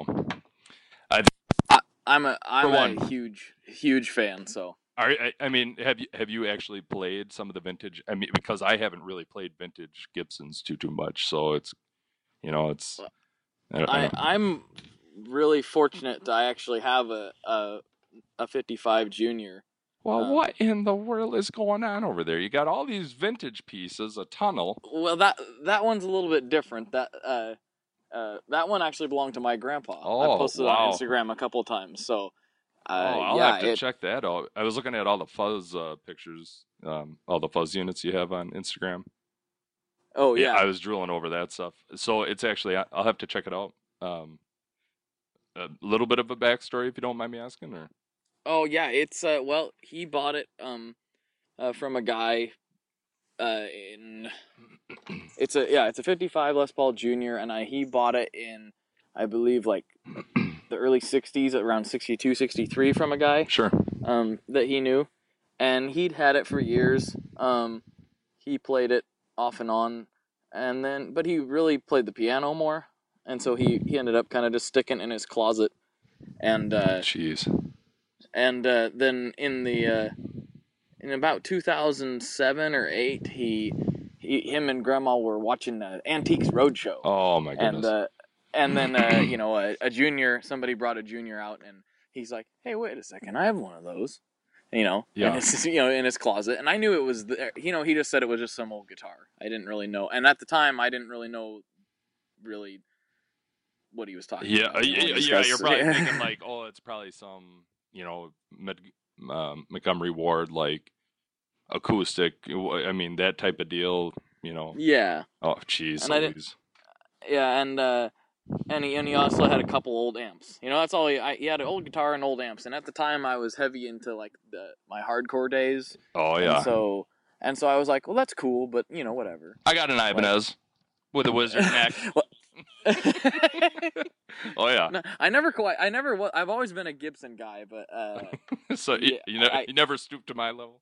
I'm a huge fan. So I mean, have you actually played some of the vintage? I mean, because I haven't really played vintage Gibsons too much, so it's, you know, it's. I'm really fortunate that I actually have a 55 Junior. Well, what in the world is going on over there? You got all these vintage pieces, a tunnel. Well, that one's a little bit different. That one actually belonged to my grandpa. Oh, I posted it on Instagram a couple of times. So, I'll have to check that out. I was looking at all the fuzz pictures, all the fuzz units you have on Instagram. Oh yeah, I was drooling over that stuff. So it's actually, I'll have to check it out. A little bit of a backstory, if you don't mind me asking, or. Oh yeah, it's well, he bought it from a guy in it's a 55 Les Paul Junior, and he bought it in, I believe, like the early 60s, around 62, 63 from a guy. Sure. That he knew, and he'd had it for years. He played it off and on, but he really played the piano more, and so he ended up kind of just sticking in his closet, and jeez. And then in about 2007 or 8, him and Grandma were watching the Antiques Roadshow. Oh my goodness! And then you know, a junior, somebody brought a junior out, and he's like, "Hey, wait a second, I have one of those." You know, yeah. And it's, you know, in his closet, and I knew it was you know, he just said it was just some old guitar. I didn't really know, and at the time, I didn't really know what he was talking about. Yeah. You're probably thinking like, oh, it's probably some, you know, Montgomery Ward, like acoustic. I mean, that type of deal, you know. Yeah. Oh, jeez. And he also had a couple old amps. You know, that's all he had, an old guitar and old amps. And at the time, I was heavy into like my hardcore days. Oh yeah. And so I was like, well, that's cool, but you know, whatever. I got an Ibanez with a wizard neck. Oh yeah. No, I've always been a Gibson guy, but so you never stooped to my level.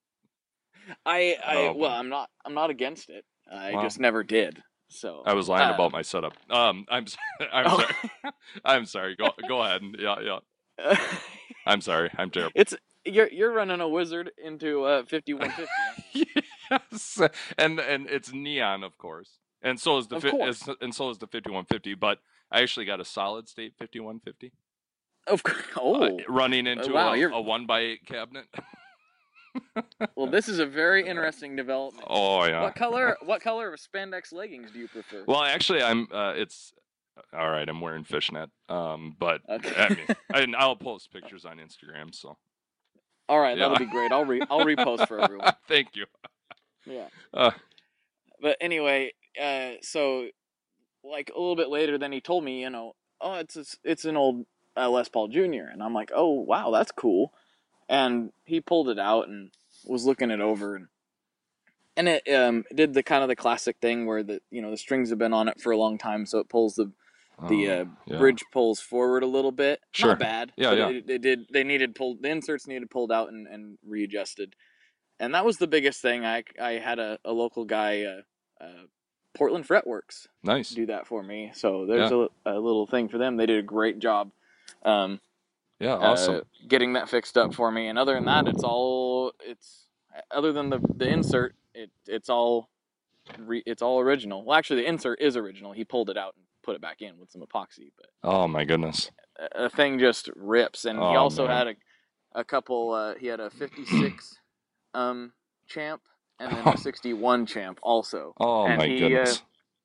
I'm not against it. I just never did. So I was lying about my setup. I'm sorry. I'm sorry. Go ahead. Yeah. I'm sorry. I'm terrible. You're running a wizard into 5150. Yes, and it's neon, of course. And so is the 5150, but I actually got a solid state 5150. Of course. Oh, running into a 1x8 cabinet. Well, this is a very interesting development. Oh yeah. What color of spandex leggings do you prefer? Well, actually, it's all right. I'm wearing fishnet. But okay. I mean, I'll post pictures on Instagram. So. All right, that'll be great. I'll repost for everyone. Thank you. Yeah. But anyway, so like a little bit later, then he told me, you know, oh, it's an old Les Paul Junior, and I'm like, oh wow, that's cool. And he pulled it out and was looking it over, and it did the kind of the classic thing where the strings have been on it for a long time, so it pulls the bridge pulls forward a little bit. Sure. Not bad. Yeah. The inserts needed pulled out and readjusted, and that was the biggest thing. I had a local guy, Portland Fretworks, nice, do that for me. So there's a little thing for them. They did a great job. Yeah, awesome. Getting that fixed up for me. And other than that, other than the insert, it's all original. Well, actually, the insert is original. He pulled it out and put it back in with some epoxy, but Oh my goodness. a thing just rips. And he Oh, also man. had a couple. He had a 56 champ and then a 61 champ also. Oh and my goodness.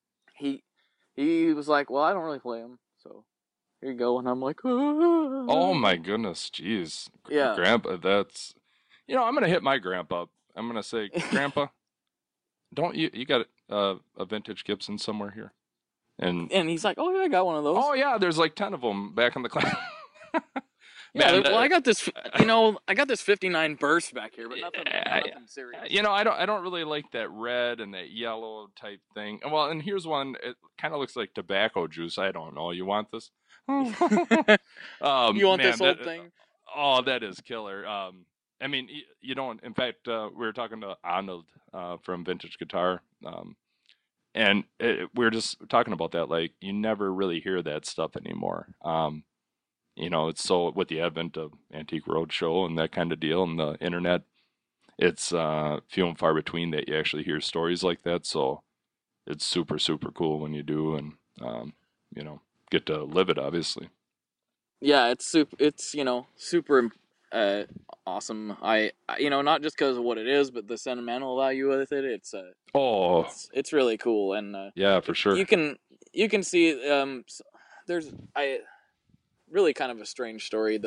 He was like, well, I don't really play them, so here you go. And I'm like, Oh my goodness, jeez. Yeah. Grandpa, that's, I'm gonna hit my grandpa up. I'm gonna say, Grandpa, don't you got a vintage Gibson somewhere here? And he's like, oh yeah, I got one of those. oh yeah, there's like 10 of them back in the class. Yeah, Man, well, I got this. I got this 59 burst back here, but nothing serious. I don't really like that red and that yellow type thing. Well, and here's one. It kind of looks like tobacco juice. I don't know. You want this? You want this old thing? Oh, that is killer. I mean, you don't. In fact, we were talking to Arnold from Vintage Guitar, and we were just talking about that. Like, you never really hear that stuff anymore. It's so, with the advent of Antique Roadshow and that kind of deal and the internet, it's few and far between that you actually hear stories like that. So it's super, super cool when you do, and get to live it, obviously. Yeah, it's super awesome. I not just because of what it is, but the sentimental value with it. It's really cool, and yeah, for sure. You can see there's really kind of a strange story.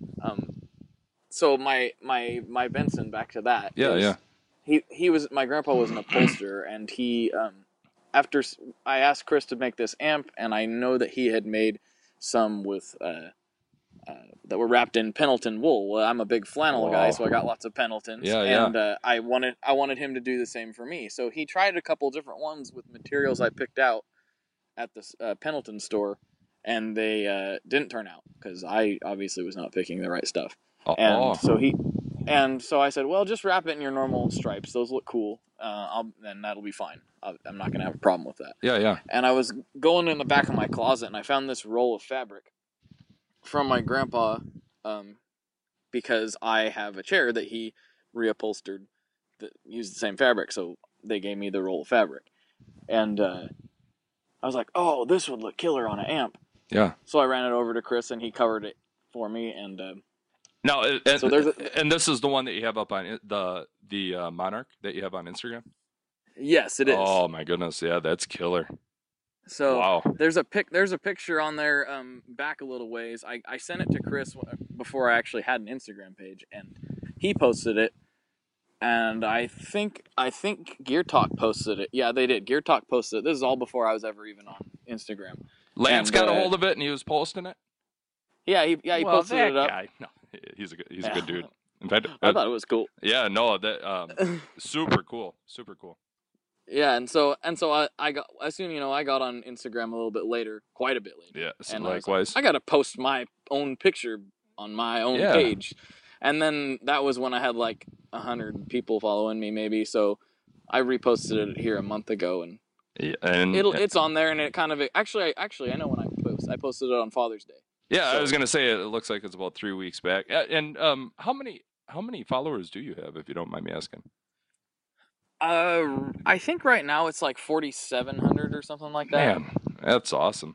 So my Benson, back to that. Yeah. My grandpa was an upholsterer, and he after I asked Chris to make this amp, and I know that he had made some with that were wrapped in Pendleton wool. Well, I'm a big flannel guy, so I got lots of Pendletons. Yeah. And I wanted him to do the same for me. So he tried a couple different ones with materials I picked out at the Pendleton store, and they didn't turn out because I obviously was not picking the right stuff. And so I said, well, just wrap it in your normal stripes. Those look cool. And that'll be fine. I'm not going to have a problem with that. Yeah. And I was going in the back of my closet, and I found this roll of fabric from my grandpa, because I have a chair that he reupholstered that used the same fabric. So they gave me the roll of fabric. And I was like, oh, this would look killer on an amp. Yeah. So I ran it over to Chris, and he covered it for me. And now, so and this is the one that you have up on the Monarch that you have on Instagram? Yes, it is. Oh my goodness, yeah, that's killer. So wow. There's a picture on there back a little ways. I sent it to Chris before I actually had an Instagram page, and he posted it. And I think Gear Talk posted it. Yeah, they did. Gear Talk posted it. This is all before I was ever even on Instagram. Lance got a hold of it, and he was posting it. Yeah, he posted it up. Guy, no, he's a good dude. In fact, I thought it was cool. Yeah, no, that super cool. Yeah, and so I got, as soon I got on Instagram a little bit later, quite a bit later. Yeah, so and likewise. I got to post my own picture on my own page, and then that was when I had like 100 people following me, maybe. So I reposted it here a month ago, and it's on there, and it kind of actually I know when I posted it on Father's Day. Yeah, so, I was gonna say it looks like it's about 3 weeks back. And how many followers do you have, if you don't mind me asking? I think right now it's like 4,700 or something like that. Man, that's awesome.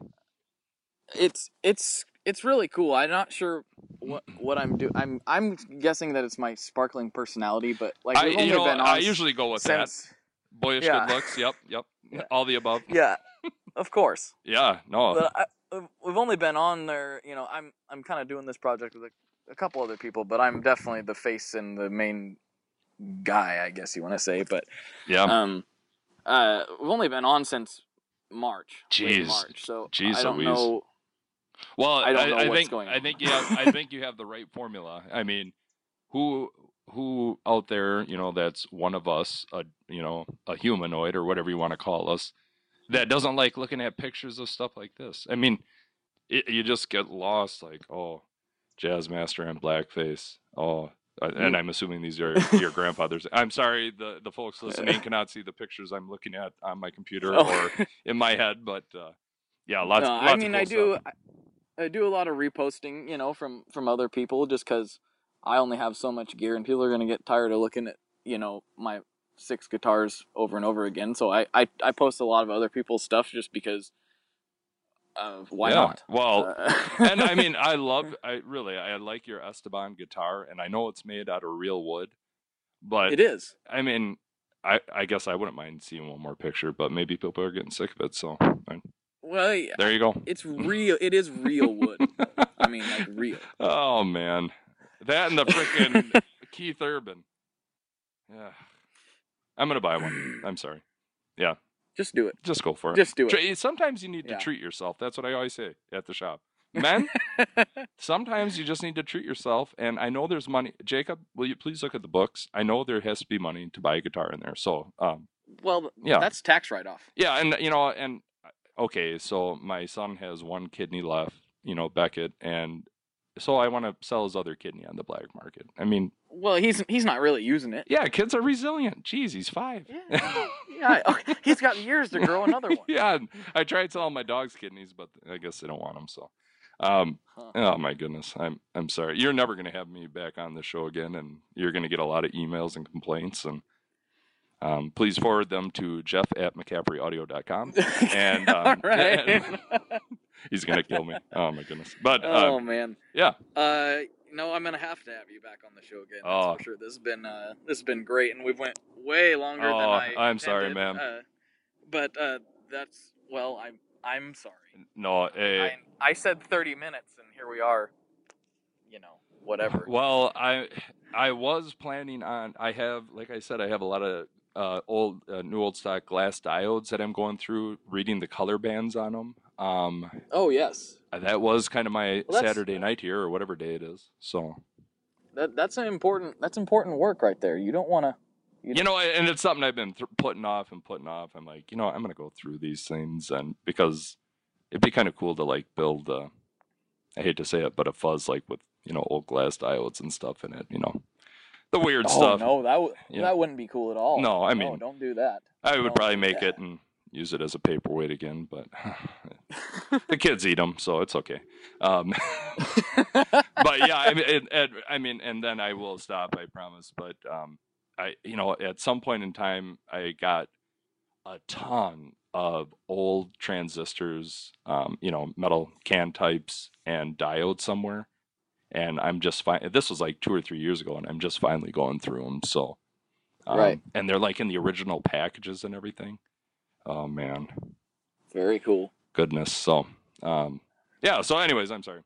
It's really cool. I'm not sure what I'm doing. I'm guessing that it's my sparkling personality, but like I usually go with that. Boyish good looks. Yep. Yeah. All the above. Yeah, of course. Yeah. No. But we've only been on there. I'm kind of doing this project with a couple other people, but I'm definitely the face and the main guy, I guess you want to say. But yeah. We've only been on since March. Jeez. March, so Jeez, I don't know. Well, I don't know what's going on. I think you have the right formula. I mean, who out there, that's one of us, a humanoid or whatever you want to call us, that doesn't like looking at pictures of stuff like this? I mean, you just get lost, like, oh, Jazzmaster and blackface. Oh, and I'm assuming these are your grandfathers. I'm sorry, the folks listening cannot see the pictures I'm looking at on my computer or in my head, but yeah, lots. I mean, of cool I do. stuff. do a lot of reposting, you know, from other people, just because I only have so much gear, and people are gonna get tired of looking at, you know, my 6 guitars over and over again. So I post a lot of other people's stuff just because. Why not? Well, and I mean, I like your Esteban guitar, and I know it's made out of real wood, but it is. I mean, I guess I wouldn't mind seeing one more picture, but maybe people are getting sick of it, so well, yeah, there you go. It's real. It is real wood. I mean, like real. Oh man, that and the freaking Keith Urban. Yeah, I'm gonna buy one. I'm sorry. Yeah. Just do it. Just go for it. Just do it. Sometimes you need to treat yourself. That's what I always say at the shop. Men, sometimes you just need to treat yourself. And I know there's money. Jacob, will you please look at the books? I know there has to be money to buy a guitar in there. So, well, yeah, that's tax write-off. Yeah, and you know, and okay, so my son has one kidney left, you know, Beckett, and so I want to sell his other kidney on the black market. I mean, well, he's not really using it. Yeah, kids are resilient. Jeez, he's 5. Yeah, he's got years to grow another one. Yeah, I tried selling my dog's kidneys, but I guess they don't want them. So, oh my goodness, I'm sorry. You're never going to have me back on the show again, and you're going to get a lot of emails and complaints. And please forward them to jeff@mccaffreyaudio.com. And all right. He's going to kill me. Oh my goodness. But oh man. Yeah. No, I'm gonna have to have you back on the show again. That's for sure. This has been great, and we've went way longer than I intended. I'm sorry, man. But that's I'm sorry. No, I said 30 minutes, and here we are. You know, whatever. Well, I was planning on. I have, like I said, I have a lot of new old stock glass diodes that I'm going through, reading the color bands on them. Oh yes. That was kind of my Saturday night here, or whatever day it is. So that's important work right there. You don't want to. You know, and it's something I've been putting off. I'm like, you know, I'm gonna go through these things, and because it'd be kind of cool to like build. I hate to say it, but a fuzz like with, you know, old glass diodes and stuff in it. You know, the weird stuff. No, that wouldn't be cool at all. No, I mean, don't do that. I would probably make it and use it as a paperweight again, but the kids eat them, so it's okay. But yeah, I mean, and then I will stop, I promise. But you know, at some point in time, I got a ton of old transistors, you know, metal can types and diodes somewhere, and I'm just fine. This was like 2 or 3 years ago, and I'm just finally going through them. So, right, and they're like in the original packages and everything. Oh man, very cool. Goodness. So, yeah. So, anyways, I'm sorry.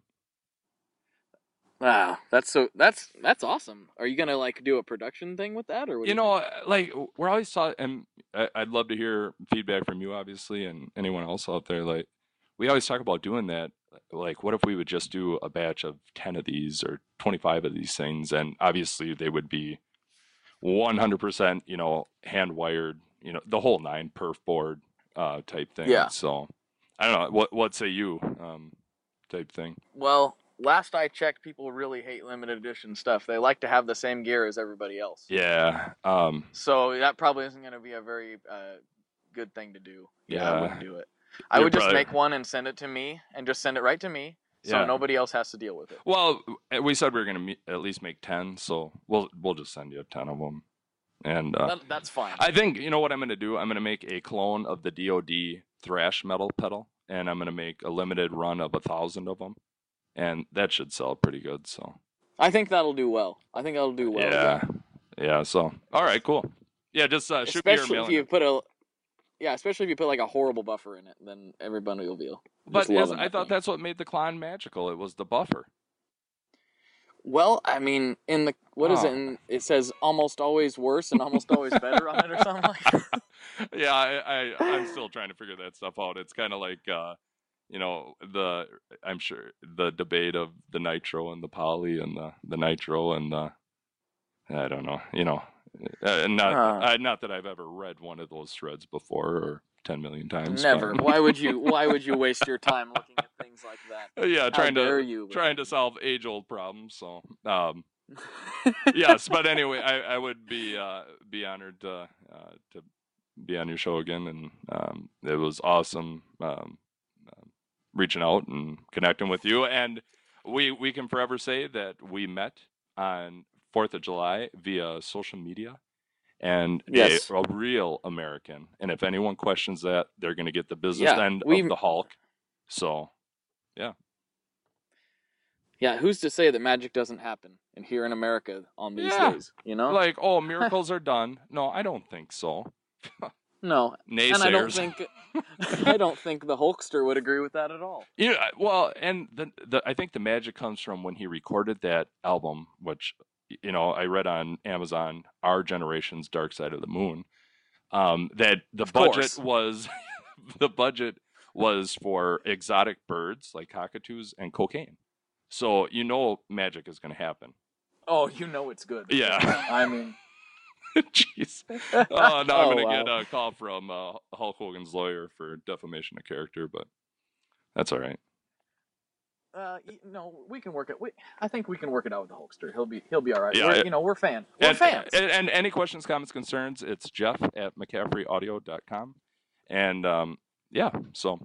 Wow, that's awesome. Are you gonna like do a production thing with that, or what? You know, like we're always taught, and I'd love to hear feedback from you, obviously, and anyone else out there. Like, we always talk about doing that. Like, what if we would just do a batch of 10 of these or 25 of these things, and obviously they would be 100%, you know, hand wired. You know, the whole 9 perf board type thing. Yeah. So I don't know. What say you type thing? Well, last I checked, people really hate limited edition stuff. They like to have the same gear as everybody else. Yeah. So that probably isn't going to be a very good thing to do. Yeah. I wouldn't do it. I would just make one and send it to me, and just send it right to me, so nobody else has to deal with it. Well, we said we were going to at least make 10, so we'll just send you 10 of them. And that's fine. I think, you know what I'm going to do? I'm going to make a clone of the DoD thrash metal pedal, and I'm going to make a limited run of 1,000 of them, and that should sell pretty good. So I think that'll do well. Yeah. So all right, cool. Yeah, just shoot me your mail. Especially if you put like a horrible buffer in it, then everybody will be. But I thought that's what made the Klon magical. It was the buffer. Well, I mean, in the is it? It says almost always worse and almost always better on it, or something like that. Yeah, I'm still trying to figure that stuff out. It's kind of like, you know, I'm sure the debate of the nitro and the poly and the nitro and the, I don't know, you know, not that I've ever read one of those threads before or 10 million times. Never. But... Why would you waste your time looking at things like that? Yeah, trying to solve age-old problems. So, yes. But anyway, I would be honored to be on your show again, and it was awesome reaching out and connecting with you. And we can forever say that we met on 4th of July via social media. And Yes. a real American. And if anyone questions that, they're going to get the business end of the Hulk. So, yeah. Yeah, who's to say that magic doesn't happen here in America on these days, you know? Like, oh, miracles are done. No, I don't think so. No. Naysayers. And I don't think the Hulkster would agree with that at all. Yeah, well, and I think the magic comes from when he recorded that album, which, you know, I read on Amazon, Our Generation's Dark Side of the Moon, that the budget was for exotic birds like cockatoos and cocaine. So you know magic is going to happen. Oh, you know it's good. Yeah. I mean... Jeez. Oh, now I'm going to get a call from Hulk Hogan's lawyer for defamation of character, but that's all right. No, we can work it. I think we can work it out with the Hulkster. He'll be all right. Yeah, we're fans. We're fans. And any questions, comments, concerns, it's Jeff@McCaffreyAudio.com. And yeah, so.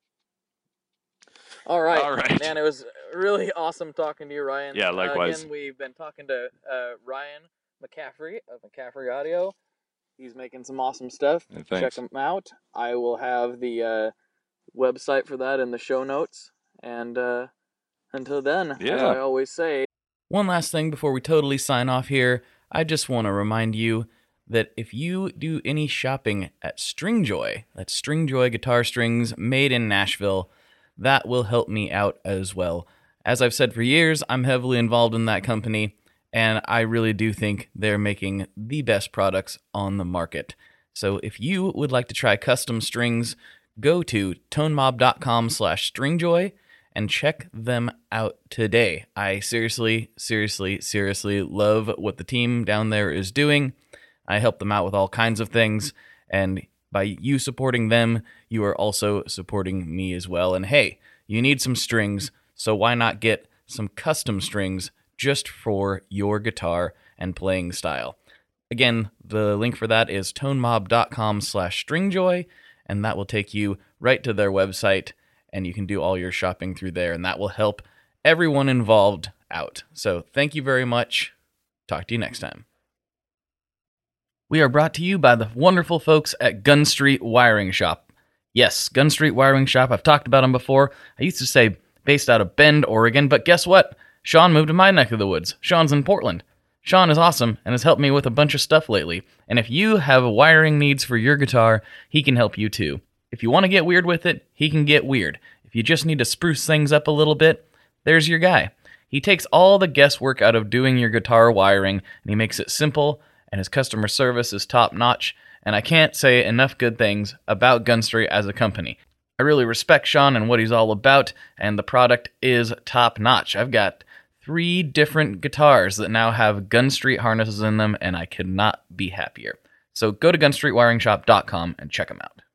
All right. Man, it was really awesome talking to you, Ryan. Yeah, likewise. Again, we've been talking to Ryan McCaffrey of McCaffrey Audio. He's making some awesome stuff. Check him out. I will have the website for that in the show notes. And until then, as I always say... One last thing before we totally sign off here, I just want to remind you that if you do any shopping at Stringjoy, that's Stringjoy guitar strings made in Nashville, that will help me out as well. As I've said for years, I'm heavily involved in that company, and I really do think they're making the best products on the market. So if you would like to try custom strings, go to tonemob.com/stringjoy and check them out today. I seriously love what the team down there is doing. I help them out with all kinds of things, and by you supporting them, you are also supporting me as well. And hey, you need some strings, so why not get some custom strings just for your guitar and playing style? Again, the link for that is tonemob.com/stringjoy, and that will take you right to their website, and you can do all your shopping through there, and that will help everyone involved out. So thank you very much. Talk to you next time. We are brought to you by the wonderful folks at Gun Street Wiring Shop. Yes, Gun Street Wiring Shop. I've talked about them before. I used to say based out of Bend, Oregon, but guess what? Sean moved to my neck of the woods. Sean's in Portland. Sean is awesome and has helped me with a bunch of stuff lately. And if you have wiring needs for your guitar, he can help you too. If you want to get weird with it, he can get weird. If you just need to spruce things up a little bit, there's your guy. He takes all the guesswork out of doing your guitar wiring, and he makes it simple, and his customer service is top-notch, and I can't say enough good things about Gun Street as a company. I really respect Sean and what he's all about, and the product is top-notch. I've got 3 different guitars that now have Gun Street harnesses in them, and I could not be happier. So go to gunstreetwiringshop.com and check them out.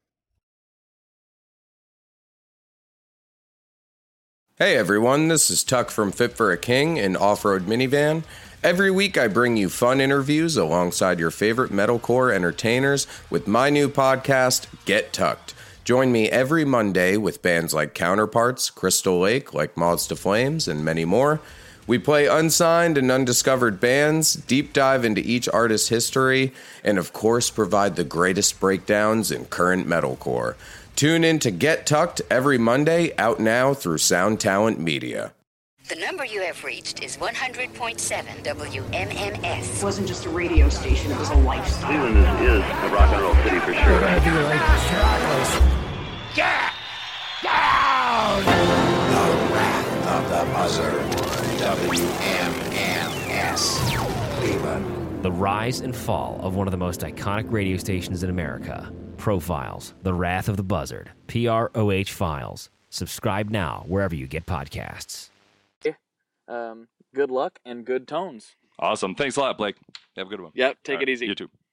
Hey everyone, this is Tuck from Fit for a King, an off-road minivan. Every week I bring you fun interviews alongside your favorite metalcore entertainers with my new podcast, Get Tucked. Join me every Monday with bands like Counterparts, Crystal Lake, like Moths to Flames, and many more. We play unsigned and undiscovered bands, deep dive into each artist's history, and of course provide the greatest breakdowns in current metalcore. Tune in to Get Tucked every Monday, out now through Sound Talent Media. The number you have reached is 100.7 WMMS. It wasn't just a radio station, it was a lifestyle. Cleveland is a rock and roll city for sure. Get down! The Wrath of the Buzzard. WMMS. Cleveland. The rise and fall of one of the most iconic radio stations in America. Profiles, The Wrath of the Buzzard, PROH Files. Subscribe now wherever you get podcasts. Good luck and good tones. Awesome. Thanks a lot, Blake. Have a good one. Yep, take it easy. You too.